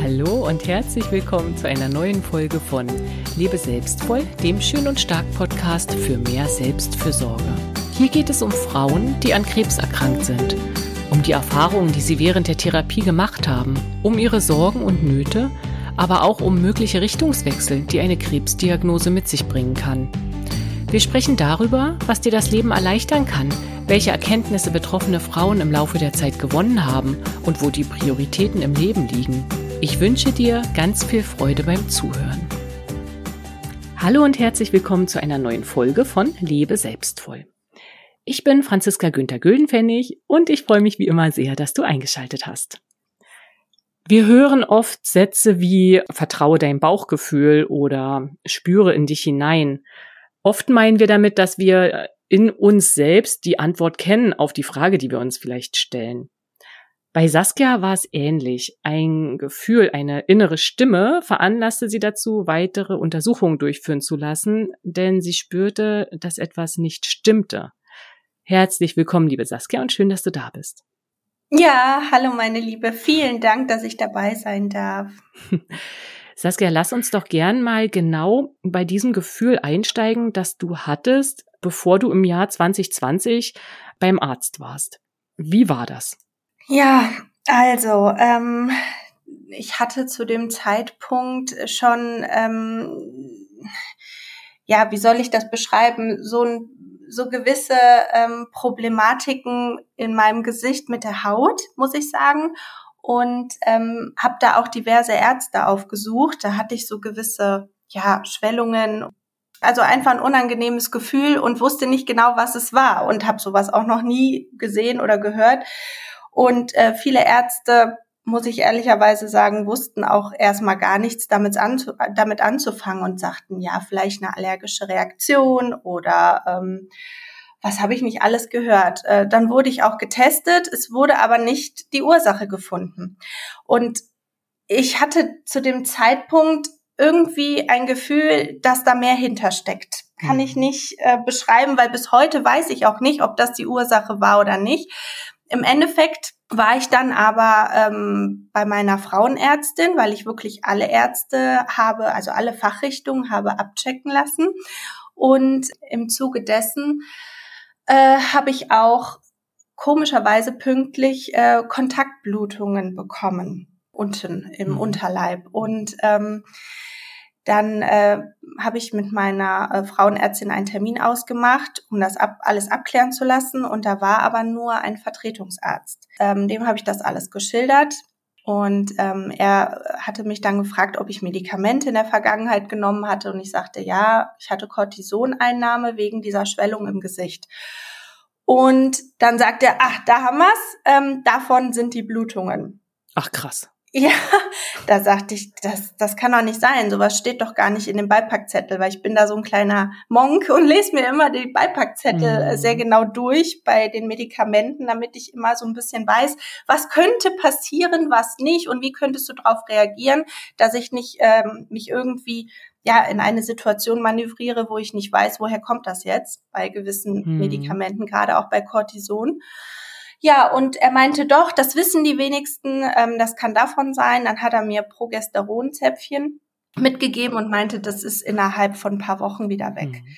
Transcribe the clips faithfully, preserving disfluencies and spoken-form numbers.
Hallo und herzlich willkommen zu einer neuen Folge von Lebe selbstvoll, dem Schön und Stark Podcast für mehr Selbstfürsorge. Hier geht es um Frauen, die an Krebs erkrankt sind, um die Erfahrungen, die sie während der Therapie gemacht haben, um ihre Sorgen und Nöte, aber auch um mögliche Richtungswechsel, die eine Krebsdiagnose mit sich bringen kann. Wir sprechen darüber, was dir das Leben erleichtern kann, welche Erkenntnisse betroffene Frauen im Laufe der Zeit gewonnen haben und wo die Prioritäten im Leben liegen. Ich wünsche dir ganz viel Freude beim Zuhören. Hallo und herzlich willkommen zu einer neuen Folge von Lebe selbstvoll. Ich bin Franziska Günther-Güldenpfennig und ich freue mich wie immer sehr, dass du eingeschaltet hast. Wir hören oft Sätze wie vertraue deinem Bauchgefühl oder spüre in dich hinein. Oft meinen wir damit, dass wir in uns selbst die Antwort kennen auf die Frage, die wir uns vielleicht stellen. Bei Saskia war es ähnlich. Ein Gefühl, eine innere Stimme veranlasste sie dazu, weitere Untersuchungen durchführen zu lassen, denn sie spürte, dass etwas nicht stimmte. Herzlich willkommen, liebe Saskia, und schön, dass du da bist. Ja, hallo meine Liebe. Vielen Dank, dass ich dabei sein darf. Saskia, lass uns doch gern mal genau bei diesem Gefühl einsteigen, das du hattest, bevor du im Jahr zwanzig zwanzig beim Arzt warst. Wie war das? Ja, also ähm, ich hatte zu dem Zeitpunkt schon, ähm, ja, wie soll ich das beschreiben, so ein so gewisse ähm, Problematiken in meinem Gesicht mit der Haut, muss ich sagen. Und ähm, habe da auch diverse Ärzte aufgesucht. Da hatte ich so gewisse ja Schwellungen, also einfach ein unangenehmes Gefühl und wusste nicht genau, was es war und habe sowas auch noch nie gesehen oder gehört. Und äh, viele Ärzte, muss ich ehrlicherweise sagen, wussten auch erstmal gar nichts damit, anzu- damit anzufangen und sagten, ja, vielleicht eine allergische Reaktion oder ähm, was habe ich nicht alles gehört. Äh, dann wurde ich auch getestet, es wurde aber nicht die Ursache gefunden. Und ich hatte zu dem Zeitpunkt irgendwie ein Gefühl, dass da mehr hintersteckt. Kann ich nicht äh, beschreiben, weil bis heute weiß ich auch nicht, ob das die Ursache war oder nicht. Im Endeffekt war ich dann aber ähm, bei meiner Frauenärztin, weil ich wirklich alle Ärzte habe, also alle Fachrichtungen habe abchecken lassen. Und im Zuge dessen äh, habe ich auch komischerweise pünktlich äh, Kontaktblutungen bekommen, unten im mhm. Unterleib. Und ähm, dann äh, habe ich mit meiner äh, Frauenärztin einen Termin ausgemacht, um das ab, alles abklären zu lassen. Und da war aber nur ein Vertretungsarzt. Ähm, dem habe ich das alles geschildert. Und ähm, er hatte mich dann gefragt, ob ich Medikamente in der Vergangenheit genommen hatte. Und ich sagte, ja, ich hatte Cortisoneinnahme wegen dieser Schwellung im Gesicht. Und dann sagt er, ach, da haben wir's, ähm, davon sind die Blutungen. Ach, krass. Ja, da sagte ich, das, das kann doch nicht sein. Sowas steht doch gar nicht in dem Beipackzettel, weil ich bin da so ein kleiner Monk und lese mir immer die Beipackzettel mhm. sehr genau durch bei den Medikamenten, damit ich immer so ein bisschen weiß, was könnte passieren, was nicht und wie könntest du darauf reagieren, dass ich nicht ähm, mich irgendwie ja in eine Situation manövriere, wo ich nicht weiß, woher kommt das jetzt bei gewissen mhm. Medikamenten, gerade auch bei Cortison. Ja, und er meinte doch, das wissen die wenigsten, ähm, das kann davon sein. Dann hat er mir Progesteronzäpfchen mitgegeben und meinte, das ist innerhalb von ein paar Wochen wieder weg. Mhm.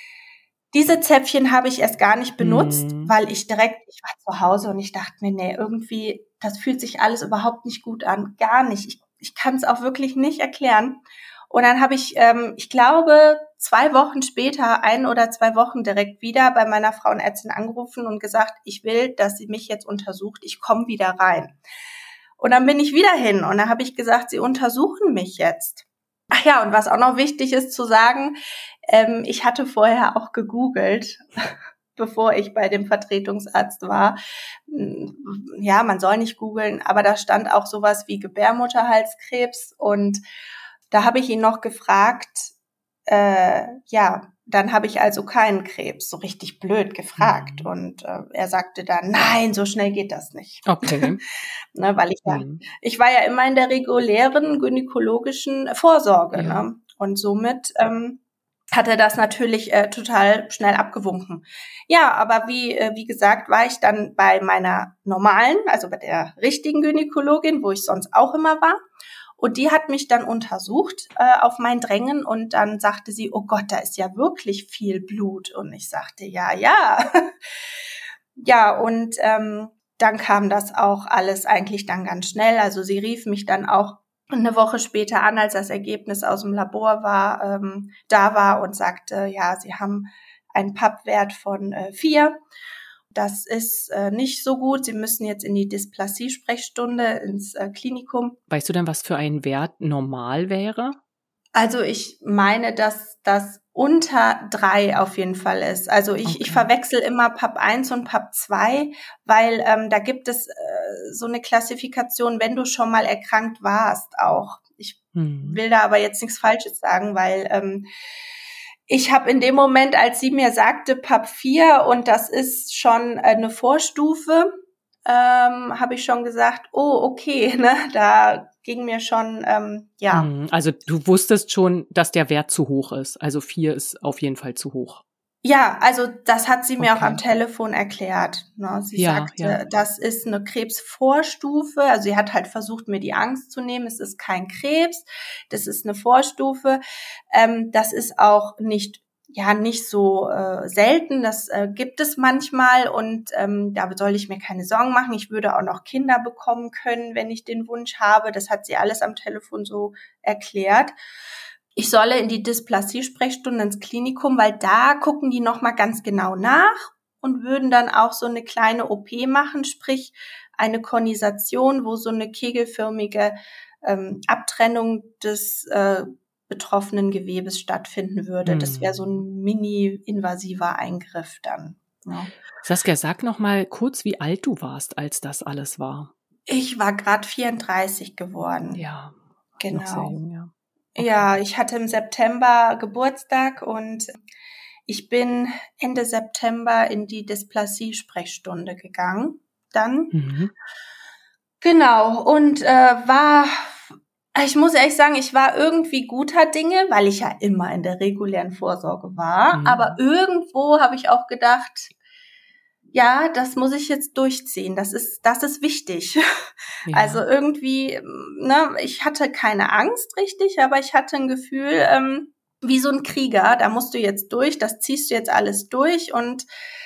Diese Zäpfchen habe ich erst gar nicht benutzt, mhm. weil ich direkt, ich war zu Hause und ich dachte mir, nee, irgendwie, das fühlt sich alles überhaupt nicht gut an, gar nicht. Ich, ich kann es auch wirklich nicht erklären. Und dann habe ich, ähm, ich glaube, zwei Wochen später, ein oder zwei Wochen direkt wieder bei meiner Frauenärztin angerufen und gesagt, ich will, dass sie mich jetzt untersucht, ich komme wieder rein. Und dann bin ich wieder hin und dann habe ich gesagt, sie untersuchen mich jetzt. Ach ja, und was auch noch wichtig ist zu sagen, ähm, ich hatte vorher auch gegoogelt, bevor ich bei dem Vertretungsarzt war. Ja, man soll nicht googeln, aber da stand auch sowas wie Gebärmutterhalskrebs und da habe ich ihn noch gefragt, äh, ja, dann habe ich also keinen Krebs, so richtig blöd gefragt. Mhm. Und äh, er sagte dann, nein, so schnell geht das nicht. Okay. ne, weil ich ja, mhm. ich war ja immer in der regulären gynäkologischen Vorsorge. Ja. Ne? Und somit ähm, hat er das natürlich äh, total schnell abgewunken. Ja, aber wie äh, wie gesagt, war ich dann bei meiner normalen, also bei der richtigen Gynäkologin, wo ich sonst auch immer war. Und die hat mich dann untersucht äh, auf mein Drängen und dann sagte sie, oh Gott, da ist ja wirklich viel Blut. Und ich sagte, ja, ja. Ja, und ähm, dann kam das auch alles eigentlich dann ganz schnell. Also sie rief mich dann auch eine Woche später an, als das Ergebnis aus dem Labor war, ähm, da war und sagte, ja, sie haben einen P A P-Wert von äh, vier. Das ist äh, nicht so gut. Sie müssen jetzt in die Dysplasie-Sprechstunde ins äh, Klinikum. Weißt du denn, was für ein Wert normal wäre? Also ich meine, dass das unter drei auf jeden Fall ist. Also ich, okay. ich verwechsel immer P A P eins und P A P zwei, weil ähm, da gibt es äh, so eine Klassifikation, wenn du schon mal erkrankt warst auch. Ich hm. will da aber jetzt nichts Falsches sagen, weil ähm, ich habe in dem Moment, als sie mir sagte P A P vier und das ist schon eine Vorstufe, ähm, habe ich schon gesagt, oh, okay, ne, da ging mir schon, ähm, ja. Also du wusstest schon, dass der Wert zu hoch ist. Also vier ist auf jeden Fall zu hoch. Ja, also das hat sie mir okay. auch am Telefon erklärt. Ne? Sie ja, sagte, ja. das ist eine Krebsvorstufe. Also sie hat halt versucht, mir die Angst zu nehmen. Es ist kein Krebs, das ist eine Vorstufe. Ähm, das ist auch nicht ja nicht so äh, selten, das äh, gibt es manchmal und ähm, da soll ich mir keine Sorgen machen. Ich würde auch noch Kinder bekommen können, wenn ich den Wunsch habe. Das hat sie alles am Telefon so erklärt. Ich solle in die Dysplasie-Sprechstunde ins Klinikum, weil da gucken die nochmal ganz genau nach und würden dann auch so eine kleine O P machen, sprich eine Konisation, wo so eine kegelförmige ähm, Abtrennung des äh, betroffenen Gewebes stattfinden würde. Hm. Das wäre so ein mini-invasiver Eingriff dann. Ja. Saskia, sag noch mal kurz, wie alt du warst, als das alles war. Ich war gerade vierunddreißig geworden. Ja, genau. Noch sehr jung, ja. Okay. Ja, ich hatte im September Geburtstag und ich bin Ende September in die Dysplasie-Sprechstunde gegangen. Dann. Mhm. Genau. Und äh, war... Ich muss ehrlich sagen, ich war irgendwie guter Dinge, weil ich ja immer in der regulären Vorsorge war. Mhm. Aber irgendwo habe ich auch gedacht, ja, das muss ich jetzt durchziehen. Das ist, das ist wichtig. Ja. Also irgendwie, ne, ich hatte keine Angst richtig, aber ich hatte ein Gefühl, ähm, wie so ein Krieger, da musst du jetzt durch, das ziehst du jetzt alles durch. Und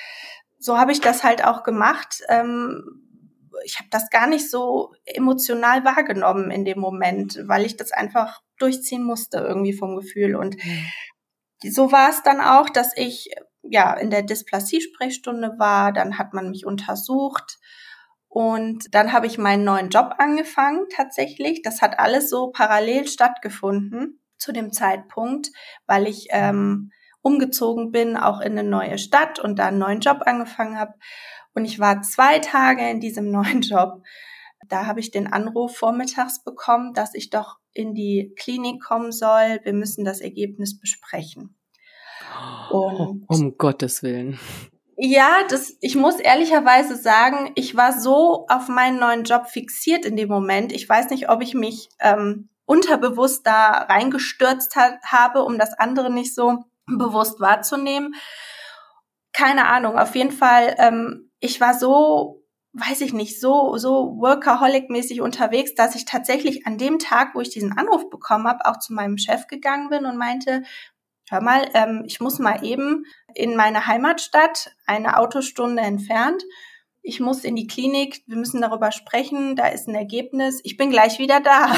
so habe ich das halt auch gemacht. Ähm, Ich habe das gar nicht so emotional wahrgenommen in dem Moment, weil ich das einfach durchziehen musste irgendwie vom Gefühl. Und mhm. so war es dann auch, dass ich ja in der Dysplasie-Sprechstunde war. Dann hat man mich untersucht und dann habe ich meinen neuen Job angefangen tatsächlich. Das hat alles so parallel stattgefunden zu dem Zeitpunkt, weil ich ähm, umgezogen bin, auch in eine neue Stadt und da einen neuen Job angefangen habe. Und ich war zwei Tage in diesem neuen Job. Da habe ich den Anruf vormittags bekommen, dass ich doch in die Klinik kommen soll. Wir müssen das Ergebnis besprechen. Und oh, um Gottes Willen. Ja, das, ich muss ehrlicherweise sagen, ich war so auf meinen neuen Job fixiert in dem Moment. Ich weiß nicht, ob ich mich ähm, unterbewusst da reingestürzt hat, habe, um das andere nicht so bewusst wahrzunehmen. Keine Ahnung, auf jeden Fall, ähm, ich war so, weiß ich nicht, so so Workaholic-mäßig unterwegs, dass ich tatsächlich an dem Tag, wo ich diesen Anruf bekommen habe, auch zu meinem Chef gegangen bin und meinte, hör mal, ähm, ich muss mal eben in meine Heimatstadt, eine Autostunde entfernt. Ich muss in die Klinik, wir müssen darüber sprechen, da ist ein Ergebnis, ich bin gleich wieder da.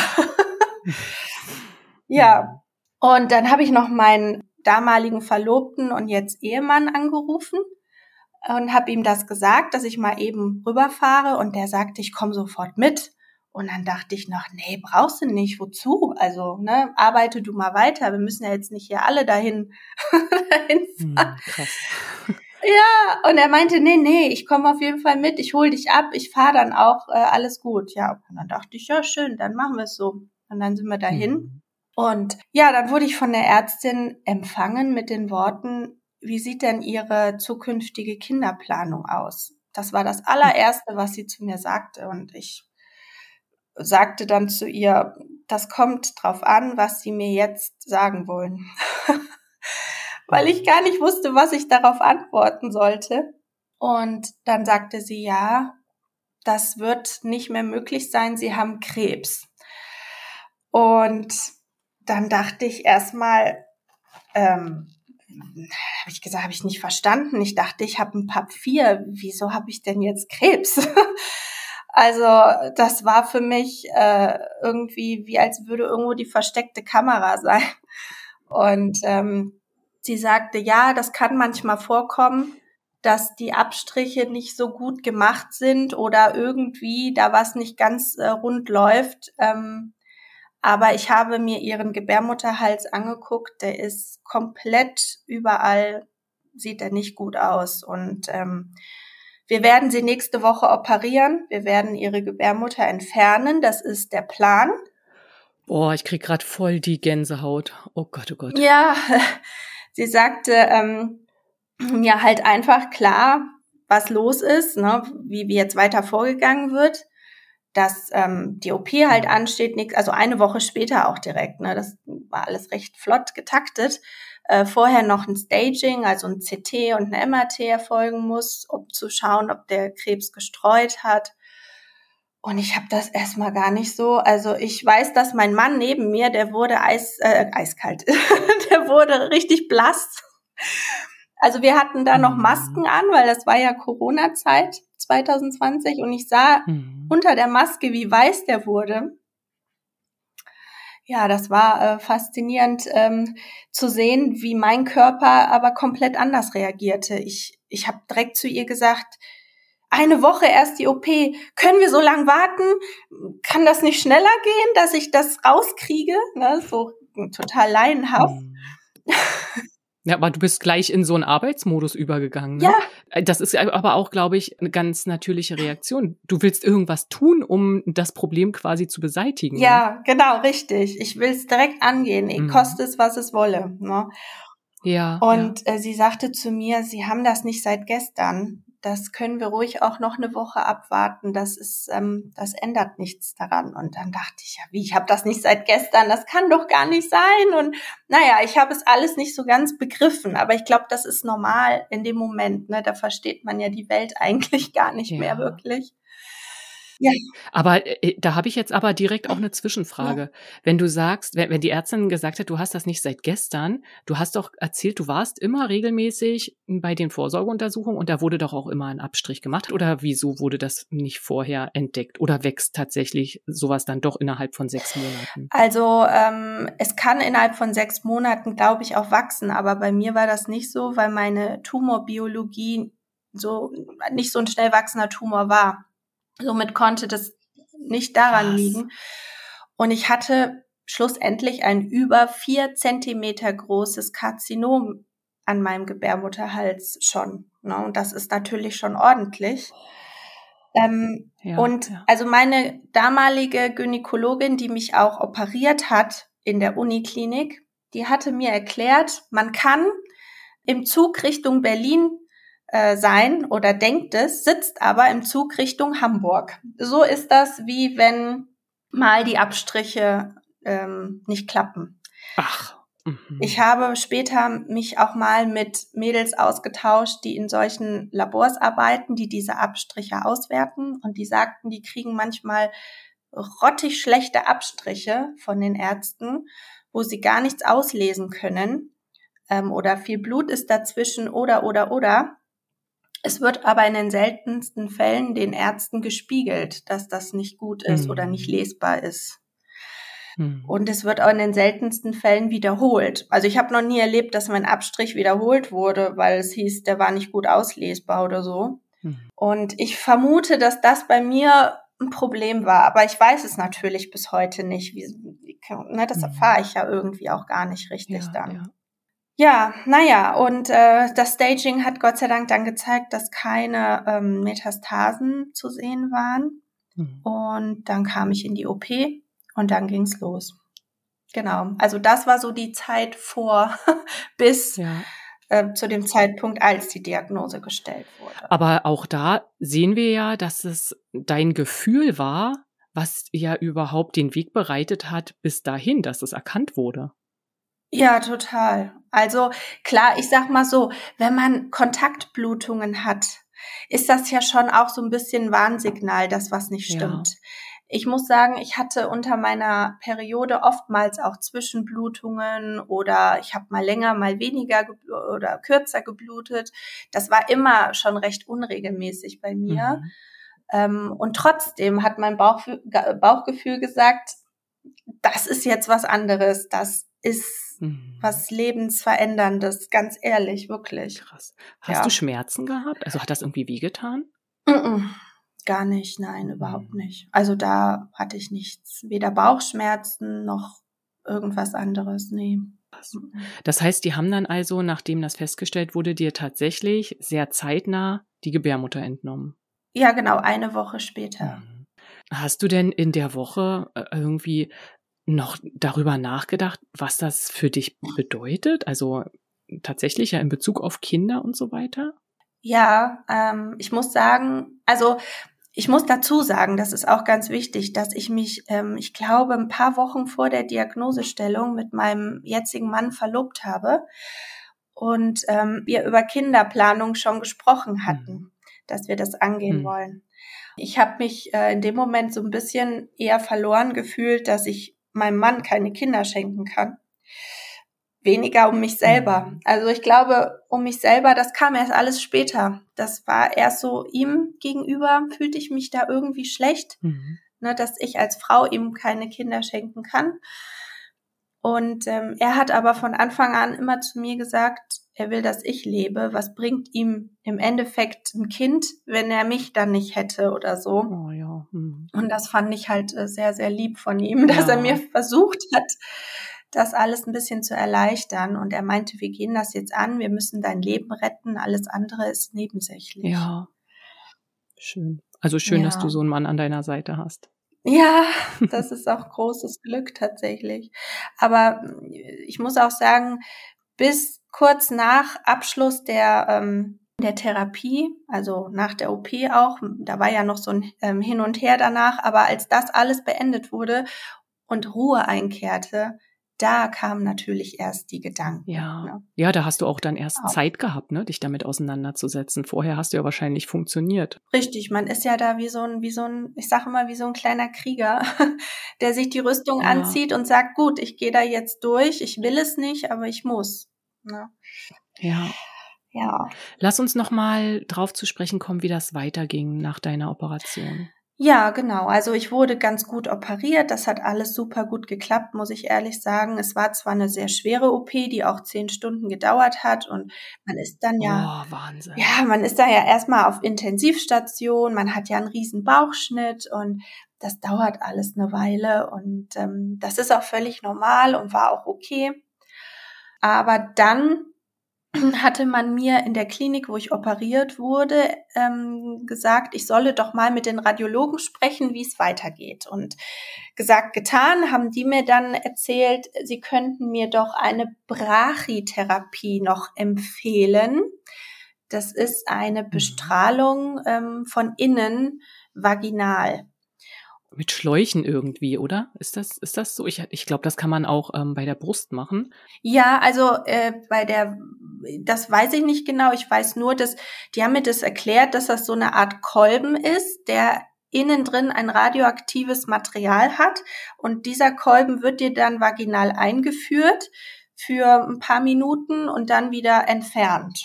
Ja, und dann habe ich noch meinen damaligen Verlobten und jetzt Ehemann angerufen und habe ihm das gesagt, dass ich mal eben rüberfahre und der sagte, ich komme sofort mit. Und dann dachte ich noch, nee, brauchst du nicht, wozu? Also, ne, arbeite du mal weiter, wir müssen ja jetzt nicht hier alle dahin, dahin fahren. Hm, krass. Ja, und er meinte, nee, nee, ich komme auf jeden Fall mit, ich hol dich ab, ich fahre dann auch, äh, alles gut. Ja, und dann dachte ich, ja, schön, dann machen wir es so. Und dann sind wir dahin. Hm. Und ja, dann wurde ich von der Ärztin empfangen mit den Worten, wie sieht denn Ihre zukünftige Kinderplanung aus? Das war das allererste, was sie zu mir sagte. Und ich sagte dann zu ihr, das kommt drauf an, was Sie mir jetzt sagen wollen. Weil ich gar nicht wusste, was ich darauf antworten sollte. Und dann sagte sie, ja, das wird nicht mehr möglich sein, Sie haben Krebs. Und dann dachte ich erstmal, ähm, habe ich gesagt, habe ich nicht verstanden. Ich dachte, ich habe ein P A P vier. Wieso habe ich denn jetzt Krebs? Also das war für mich äh, irgendwie wie als würde irgendwo die versteckte Kamera sein. Und ähm, sie sagte, ja, das kann manchmal vorkommen, dass die Abstriche nicht so gut gemacht sind oder irgendwie da was nicht ganz äh, rund läuft. Ähm, aber ich habe mir ihren Gebärmutterhals angeguckt, der ist komplett überall, sieht er nicht gut aus. Und ähm, wir werden sie nächste Woche operieren. Wir werden ihre Gebärmutter entfernen. Das ist der Plan. Boah, ich krieg gerade voll die Gänsehaut. Oh Gott, oh Gott. Ja, sie sagte ähm, mir halt einfach klar, was los ist, ne, wie, wie jetzt weiter vorgegangen wird, dass ähm, die O P halt ansteht, nix, also eine Woche später auch direkt. Ne, das war alles recht flott getaktet. Äh, vorher noch ein Staging, also ein C T und ein M R T erfolgen muss, um zu schauen, ob der Krebs gestreut hat. Und ich habe das erstmal gar nicht so, also ich weiß, dass mein Mann neben mir, der wurde eis, äh, eiskalt, der wurde richtig blass. Also wir hatten da noch Masken an, weil das war ja Corona-Zeit zwanzig zwanzig und ich sah mhm. unter der Maske, wie weiß der wurde. Ja, das war äh, faszinierend ähm, zu sehen, wie mein Körper aber komplett anders reagierte. Ich, ich habe direkt zu ihr gesagt, eine Woche erst die O P, können wir so lang warten? Kann das nicht schneller gehen, dass ich das rauskriege? Ne, so total laienhaft. Mhm. Ja, aber du bist gleich in so einen Arbeitsmodus übergegangen. Ne? Ja. Das ist aber auch, glaube ich, eine ganz natürliche Reaktion. Du willst irgendwas tun, um das Problem quasi zu beseitigen. Ja, ne? Genau, richtig. Ich will es direkt angehen, mhm. koste es, was es wolle. Ne? Ja. Und ja. Äh, sie sagte zu mir, sie haben das nicht seit gestern. Das können wir ruhig auch noch eine Woche abwarten. Das ist, ähm, das ändert nichts daran. Und dann dachte ich, ja, wie, ich habe das nicht seit gestern. Das kann doch gar nicht sein. Und naja, ich habe es alles nicht so ganz begriffen. Aber ich glaube, das ist normal in dem Moment. Ne? Da versteht man ja die Welt eigentlich gar nicht ja. mehr wirklich. Ja. Aber äh, da habe ich jetzt aber direkt auch eine Zwischenfrage. Ja. Wenn du sagst, wenn, wenn die Ärztin gesagt hat, du hast das nicht seit gestern, du hast doch erzählt, du warst immer regelmäßig bei den Vorsorgeuntersuchungen und da wurde doch auch immer ein Abstrich gemacht. Oder wieso wurde das nicht vorher entdeckt? Oder wächst tatsächlich sowas dann doch innerhalb von sechs Monaten? Also ähm, es kann innerhalb von sechs Monaten, glaube ich, auch wachsen. Aber bei mir war das nicht so, weil meine Tumorbiologie so nicht so ein schnell wachsender Tumor war. Somit konnte das nicht daran Was? liegen. Und ich hatte schlussendlich ein über vier Zentimeter großes Karzinom an meinem Gebärmutterhals schon. Ne? Und das ist natürlich schon ordentlich. Ähm, ja, und ja. also meine damalige Gynäkologin, die mich auch operiert hat in der Uniklinik, die hatte mir erklärt, man kann im Zug Richtung Berlin sein oder denkt es, sitzt aber im Zug Richtung Hamburg. So ist das, wie wenn mal die Abstriche ähm, nicht klappen. Ach. Mhm. Ich habe später mich auch mal mit Mädels ausgetauscht, die in solchen Labors arbeiten, die diese Abstriche auswerten und die sagten, die kriegen manchmal rottig schlechte Abstriche von den Ärzten, wo sie gar nichts auslesen können ähm, oder viel Blut ist dazwischen oder, oder, oder. Es wird aber in den seltensten Fällen den Ärzten gespiegelt, dass das nicht gut ist mhm. oder nicht lesbar ist. Mhm. Und es wird auch in den seltensten Fällen wiederholt. Also ich habe noch nie erlebt, dass mein Abstrich wiederholt wurde, weil es hieß, der war nicht gut auslesbar oder so. Mhm. Und ich vermute, dass das bei mir ein Problem war. Aber ich weiß es natürlich bis heute nicht. Wie, wie, ne, das erfahre ich ja irgendwie auch gar nicht richtig ja, dann. Ja. Ja, naja, und äh, das Staging hat Gott sei Dank dann gezeigt, dass keine ähm, Metastasen zu sehen waren. Mhm. Und dann kam ich in die O P und dann ging's los. Genau, also das war so die Zeit vor bis ja. äh, zu dem Zeitpunkt, als die Diagnose gestellt wurde. Aber auch da sehen wir ja, dass es dein Gefühl war, was ja überhaupt den Weg bereitet hat bis dahin, dass es erkannt wurde. Ja, total. Also klar, ich sag mal so, wenn man Kontaktblutungen hat, ist das ja schon auch so ein bisschen Warnsignal, dass was nicht stimmt. Ja. ich muss sagen, ich hatte unter meiner Periode oftmals auch Zwischenblutungen oder ich habe mal länger, mal weniger gebl- oder kürzer geblutet. Das war immer schon recht unregelmäßig bei mir. Mhm. Ähm, und trotzdem hat mein Bauch, Bauchgefühl gesagt, das ist jetzt was anderes. Das ist Mhm. was Lebensveränderndes, ganz ehrlich, wirklich. Krass. Hast Ja. du Schmerzen gehabt? Also hat das irgendwie wehgetan? Mm-mm. Gar nicht, nein, überhaupt nicht. Also da hatte ich nichts, weder Bauchschmerzen noch irgendwas anderes, nee. Das heißt, die haben dann also, nachdem das festgestellt wurde, dir tatsächlich sehr zeitnah die Gebärmutter entnommen? Ja, genau, eine Woche später. Mhm. Hast du denn in der Woche äh, irgendwie noch darüber nachgedacht, was das für dich bedeutet? Also tatsächlich ja in Bezug auf Kinder und so weiter? Ja, ähm, ich muss sagen, also ich muss dazu sagen, das ist auch ganz wichtig, dass ich mich, ähm, ich glaube, ein paar Wochen vor der Diagnosestellung mit meinem jetzigen Mann verlobt habe und ähm, wir über Kinderplanung schon gesprochen hatten, Mhm. dass wir das angehen Mhm. wollen. Ich habe mich äh, in dem Moment so ein bisschen eher verloren gefühlt, dass ich meinem Mann keine Kinder schenken kann. Weniger um mich selber. Mhm. Also ich glaube, um mich selber, das kam erst alles später. Das war erst so, ihm gegenüber fühlte ich mich da irgendwie schlecht, Mhm. ne, dass ich als Frau ihm keine Kinder schenken kann. Und ähm, er hat aber von Anfang an immer zu mir gesagt, er will, dass ich lebe. Was bringt ihm im Endeffekt ein Kind, wenn er mich dann nicht hätte oder so? Oh ja. Mhm. Und das fand ich halt äh, sehr, sehr lieb von ihm, dass Ja. er mir versucht hat, das alles ein bisschen zu erleichtern. Und er meinte, wir gehen das jetzt an, wir müssen dein Leben retten, alles andere ist nebensächlich. Ja. Schön. Also schön, dass du Ja. so einen Mann an deiner Seite hast. Ja, das ist auch großes Glück tatsächlich. Aber ich muss auch sagen, bis kurz nach Abschluss der ähm, der Therapie, also nach der O P auch, da war ja noch so ein ähm, Hin und Her danach, aber als das alles beendet wurde und Ruhe einkehrte, da kamen natürlich erst die Gedanken. Ja. Ne? Ja, da hast du auch dann erst Auch. Zeit gehabt, ne, dich damit auseinanderzusetzen. Vorher hast du ja wahrscheinlich funktioniert. Richtig, man ist ja da wie so ein, wie so ein, ich sage immer, wie so ein kleiner Krieger, der sich die Rüstung Ja. anzieht und sagt, gut, ich gehe da jetzt durch, ich will es nicht, aber ich muss. Ne? Ja. Ja. Lass uns noch mal drauf zu sprechen kommen, wie das weiterging nach deiner Operation. Ja, genau. Also ich wurde ganz gut operiert. Das hat alles super gut geklappt, muss ich ehrlich sagen. Es war zwar eine sehr schwere O P, die auch zehn Stunden gedauert hat und man ist dann ja, Oh, Wahnsinn. ja, man ist da ja erstmal auf Intensivstation. Man hat ja einen riesen Bauchschnitt und das dauert alles eine Weile und ähm, das ist auch völlig normal und war auch okay. Aber dann hatte man mir in der Klinik, wo ich operiert wurde, ähm, gesagt, ich solle doch mal mit den Radiologen sprechen, wie es weitergeht. Und gesagt, getan, haben die mir dann erzählt, sie könnten mir doch eine Brachytherapie noch empfehlen. Das ist eine Bestrahlung ähm, von innen vaginal. Mit Schläuchen irgendwie, oder? Ist das, ist das so? Ich, ich glaube, das kann man auch ähm, bei der Brust machen. Ja, also äh, bei der, das weiß ich nicht genau. Ich weiß nur, dass die haben mir das erklärt, dass das so eine Art Kolben ist, der innen drin ein radioaktives Material hat und dieser Kolben wird dir dann vaginal eingeführt für ein paar Minuten und dann wieder entfernt.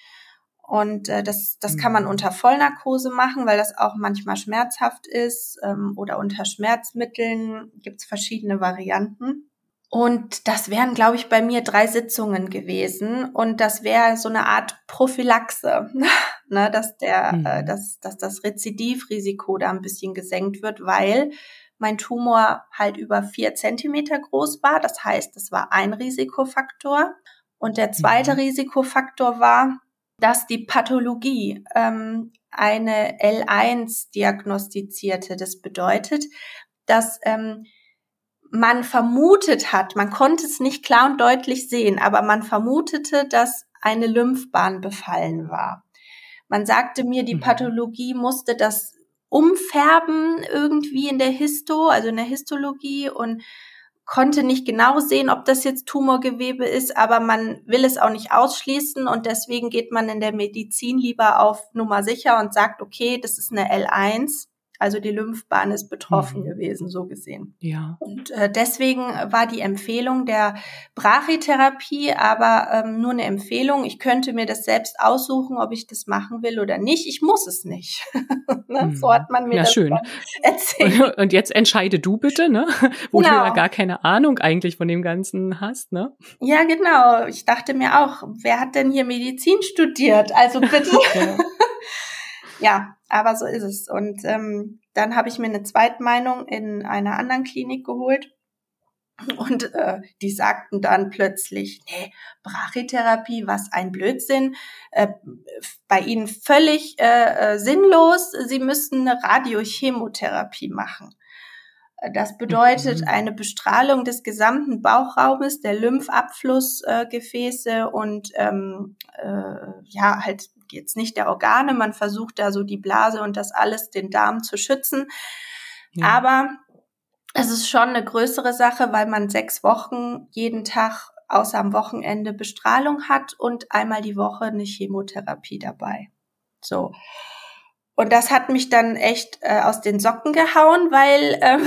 Und äh, das, das kann man unter Vollnarkose machen, weil das auch manchmal schmerzhaft ist ähm, oder unter Schmerzmitteln gibt's verschiedene Varianten. Und das wären, glaube ich, bei mir drei Sitzungen gewesen. Und das wäre so eine Art Prophylaxe, ne, dass der, Mhm. äh, dass, dass das Rezidivrisiko da ein bisschen gesenkt wird, weil mein Tumor halt über vier Zentimeter groß war. Das heißt, das war ein Risikofaktor. Und der zweite Mhm. Risikofaktor war, dass die Pathologie ähm, eine L eins diagnostizierte. Das bedeutet, dass ähm, man vermutet hat, man konnte es nicht klar und deutlich sehen, aber man vermutete, dass eine Lymphbahn befallen war. Man sagte mir, die Mhm. Pathologie musste das umfärben irgendwie in der Histo, also in der Histologie und konnte nicht genau sehen, ob das jetzt Tumorgewebe ist, aber man will es auch nicht ausschließen und deswegen geht man in der Medizin lieber auf Nummer sicher und sagt, okay, das ist eine L eins. Also die Lymphbahn ist betroffen Mhm. gewesen, so gesehen. Ja. Und äh, deswegen war die Empfehlung der Brachytherapie aber ähm, nur eine Empfehlung. Ich könnte mir das selbst aussuchen, ob ich das machen will oder nicht. Ich muss es nicht. Ne? So Mhm. hat man mir Ja, das schön. dann erzählt. Und jetzt entscheide du bitte, ne? Wo du ja Genau. gar keine Ahnung eigentlich von dem Ganzen hast, ne? Ja, genau. Ich dachte mir auch, wer hat denn hier Medizin studiert? Also bitte. Ja. Ja, aber so ist es. Und ähm, dann habe ich mir eine Zweitmeinung in einer anderen Klinik geholt. Und äh, die sagten dann plötzlich, nee, Brachytherapie, was ein Blödsinn, äh, bei Ihnen völlig äh, äh, sinnlos, Sie müssten eine Radiochemotherapie machen. Das bedeutet Mhm. eine Bestrahlung des gesamten Bauchraumes, der Lymphabflussgefäße äh, und ähm, äh, ja, halt jetzt nicht der Organe. Man versucht da so die Blase und das alles, den Darm zu schützen. Ja. Aber es ist schon eine größere Sache, weil man sechs Wochen jeden Tag außer am Wochenende Bestrahlung hat und einmal die Woche eine Chemotherapie dabei. So. Und das hat mich dann echt äh, aus den Socken gehauen, weil ähm,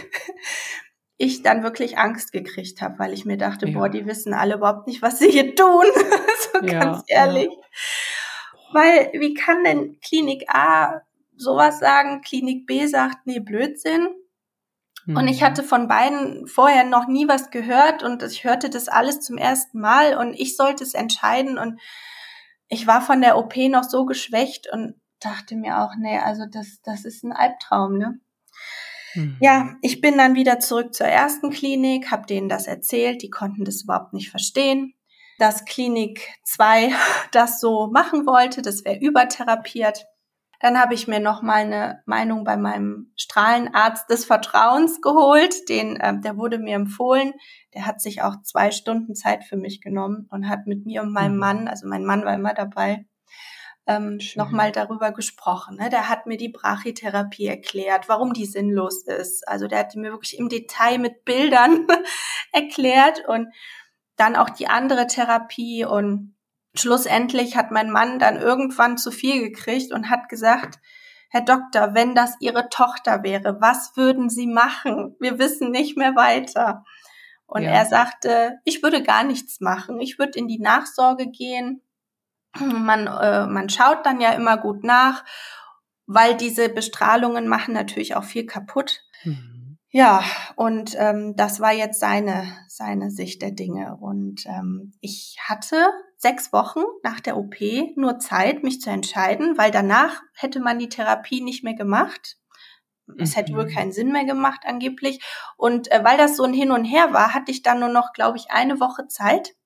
ich dann wirklich Angst gekriegt habe, weil ich mir dachte, Ja. boah, die wissen alle überhaupt nicht, was sie hier tun. So Ja, ganz ehrlich. ja. Weil wie kann denn Klinik A sowas sagen, Klinik B sagt, nee, Blödsinn. Mhm. Und ich hatte von beiden vorher noch nie was gehört und ich hörte das alles zum ersten Mal und ich sollte es entscheiden und ich war von der O P noch so geschwächt und dachte mir auch, nee, also das, das ist ein Albtraum, ne? Mhm. Ja, ich bin dann wieder zurück zur ersten Klinik, habe denen das erzählt, die konnten das überhaupt nicht verstehen, dass Klinik zwei das so machen wollte, das wäre übertherapiert. Dann habe ich mir noch mal eine Meinung bei meinem Strahlenarzt des Vertrauens geholt, den, äh, der wurde mir empfohlen, der hat sich auch zwei Stunden Zeit für mich genommen und hat mit mir und meinem Mhm. Mann, also mein Mann war immer dabei, ähm, Schön. nochmal darüber gesprochen. Ne? Der hat mir die Brachytherapie erklärt, warum die sinnlos ist. Also der hat mir wirklich im Detail mit Bildern erklärt und dann auch die andere Therapie. Und schlussendlich hat mein Mann dann irgendwann zu viel gekriegt und hat gesagt, Herr Doktor, wenn das Ihre Tochter wäre, was würden Sie machen? Wir wissen nicht mehr weiter. Und Ja. er sagte, ich würde gar nichts machen. Ich würde in die Nachsorge gehen. Man, äh, man schaut dann ja immer gut nach, weil diese Bestrahlungen machen natürlich auch viel kaputt. Mhm. Ja, und ähm, das war jetzt seine seine Sicht der Dinge. Und ähm, ich hatte sechs Wochen nach der O P nur Zeit, mich zu entscheiden, weil danach hätte man die Therapie nicht mehr gemacht. Es hätte wohl Mhm. keinen Sinn mehr gemacht angeblich. Und äh, weil das so ein Hin und Her war, hatte ich dann nur noch, glaube ich, eine Woche Zeit.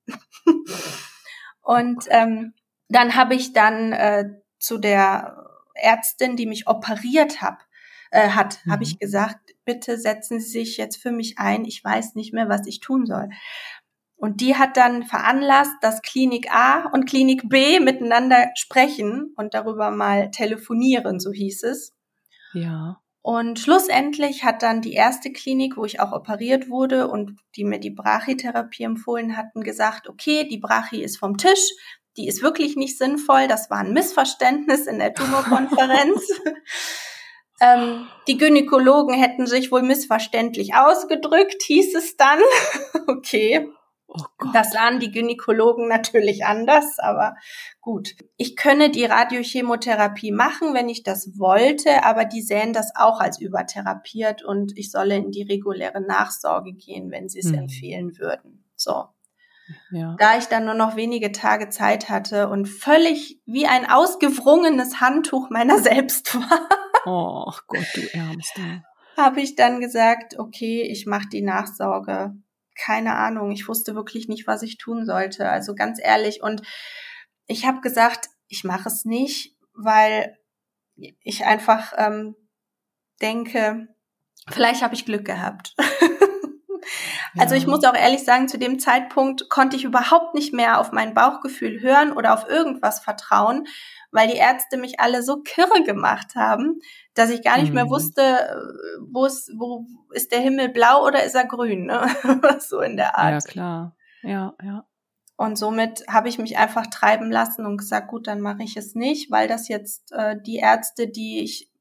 Und ähm, dann habe ich dann äh, zu der Ärztin, die mich operiert hab, äh, hat, Mhm. habe ich gesagt, bitte setzen Sie sich jetzt für mich ein. Ich weiß nicht mehr, was ich tun soll. Und die hat dann veranlasst, dass Klinik A und Klinik B miteinander sprechen und darüber mal telefonieren, so hieß es. Ja. Und schlussendlich hat dann die erste Klinik, wo ich auch operiert wurde und die mir die Brachytherapie empfohlen hatten, gesagt, okay, die Brachy ist vom Tisch, die ist wirklich nicht sinnvoll, das war ein Missverständnis in der Tumorkonferenz. ähm, die Gynäkologen hätten sich wohl missverständlich ausgedrückt, hieß es dann. Okay. Oh Gott. Das sahen die Gynäkologen natürlich anders, aber gut. Ich könne die Radiochemotherapie machen, wenn ich das wollte, aber die sähen das auch als übertherapiert und ich solle in die reguläre Nachsorge gehen, wenn sie es Mhm. empfehlen würden. So. Ja. Da ich dann nur noch wenige Tage Zeit hatte und völlig wie ein ausgewrungenes Handtuch meiner selbst war, Oh Gott, du Ärmste. habe ich dann gesagt, okay, ich mache die Nachsorge. Keine Ahnung, ich wusste wirklich nicht, was ich tun sollte. Also ganz ehrlich. Und ich habe gesagt, ich mache es nicht, weil ich einfach ähm, denke, vielleicht habe ich Glück gehabt. Also ich Ja. muss auch ehrlich sagen, zu dem Zeitpunkt konnte ich überhaupt nicht mehr auf mein Bauchgefühl hören oder auf irgendwas vertrauen, weil die Ärzte mich alle so kirre gemacht haben, dass ich gar nicht mehr Mhm. wusste, wo ist, wo ist der Himmel blau oder ist er grün, ne? So in der Art. Ja, klar. Ja, ja. Und somit habe ich mich einfach treiben lassen und gesagt, gut, dann mache ich es nicht, weil das jetzt äh, die Ärzte, die ich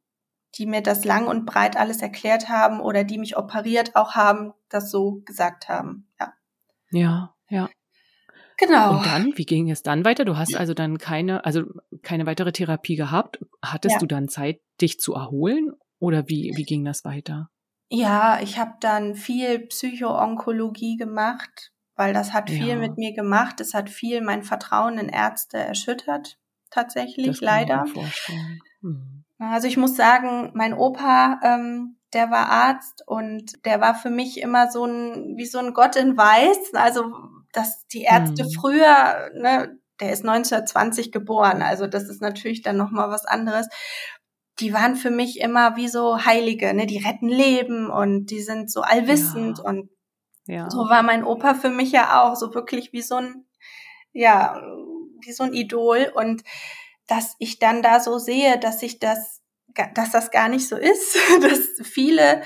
die mir das lang und breit alles erklärt haben oder die mich operiert auch haben, das so gesagt haben. Ja, ja, ja. Genau. Und dann, wie ging es dann weiter? Du hast also dann keine, also keine weitere Therapie gehabt. Hattest Ja. du dann Zeit, dich zu erholen? Oder wie, wie ging das weiter? Ja, ich habe dann viel Psychoonkologie gemacht, weil das hat viel Ja. mit mir gemacht. Es hat viel mein Vertrauen in Ärzte erschüttert, tatsächlich, Das kann ich mir leider. vorstellen. Hm. Also ich muss sagen, mein Opa, ähm, der war Arzt und der war für mich immer so ein, wie so ein Gott in Weiß. Also, dass die Ärzte Hm. früher, ne, der ist neunzehnhundertzwanzig geboren, also das ist natürlich dann nochmal was anderes. Die waren für mich immer wie so Heilige, ne, die retten Leben und die sind so allwissend Ja. und Ja. so war mein Opa für mich ja auch, so wirklich wie so ein, ja, wie so ein Idol und dass ich dann da so sehe, dass ich das, dass das gar nicht so ist, dass viele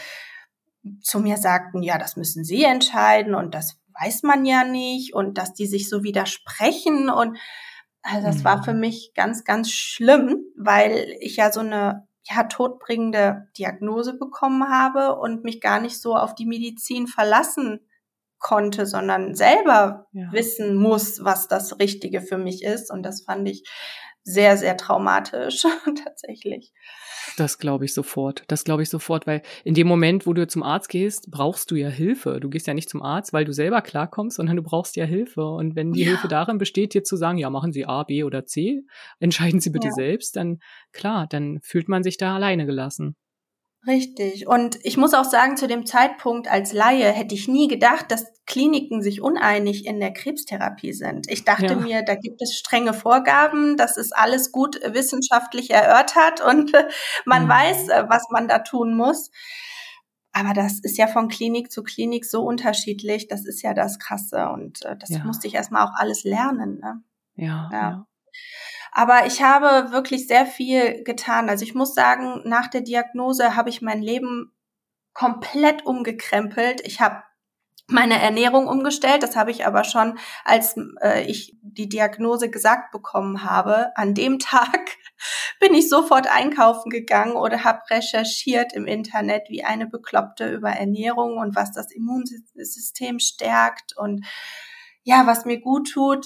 zu mir sagten, ja, das müssen Sie entscheiden und das weiß man ja nicht und dass die sich so widersprechen und also das war für mich ganz, ganz schlimm, weil ich ja so eine ja, todbringende Diagnose bekommen habe und mich gar nicht so auf die Medizin verlassen konnte, sondern selber Ja. wissen muss, was das Richtige für mich ist. Und das fand ich sehr, sehr traumatisch tatsächlich. Das glaube ich sofort. Das glaube ich sofort, weil in dem Moment, wo du zum Arzt gehst, brauchst du ja Hilfe. Du gehst ja nicht zum Arzt, weil du selber klarkommst, sondern du brauchst ja Hilfe. Und wenn die Ja. Hilfe darin besteht, dir zu sagen, ja, machen Sie A, B oder C, entscheiden Sie bitte Ja. selbst, dann klar, dann fühlt man sich da alleine gelassen. Richtig. Und ich muss auch sagen, zu dem Zeitpunkt als Laie hätte ich nie gedacht, dass Kliniken sich uneinig in der Krebstherapie sind. Ich dachte Ja. mir, da gibt es strenge Vorgaben, das ist alles gut wissenschaftlich erörtert und man Mhm. weiß, was man da tun muss. Aber das ist ja von Klinik zu Klinik so unterschiedlich. Das ist ja das Krasse und das Ja. musste ich erstmal auch alles lernen. Ne? Ja, Ja. ja. Aber ich habe wirklich sehr viel getan. Also ich muss sagen, nach der Diagnose habe ich mein Leben komplett umgekrempelt. Ich habe meine Ernährung umgestellt. Das habe ich aber schon, als äh, ich die Diagnose gesagt bekommen habe. An dem Tag bin ich sofort einkaufen gegangen oder habe recherchiert im Internet wie eine Bekloppte über Ernährung und was das Immunsystem stärkt und ja, was mir gut tut.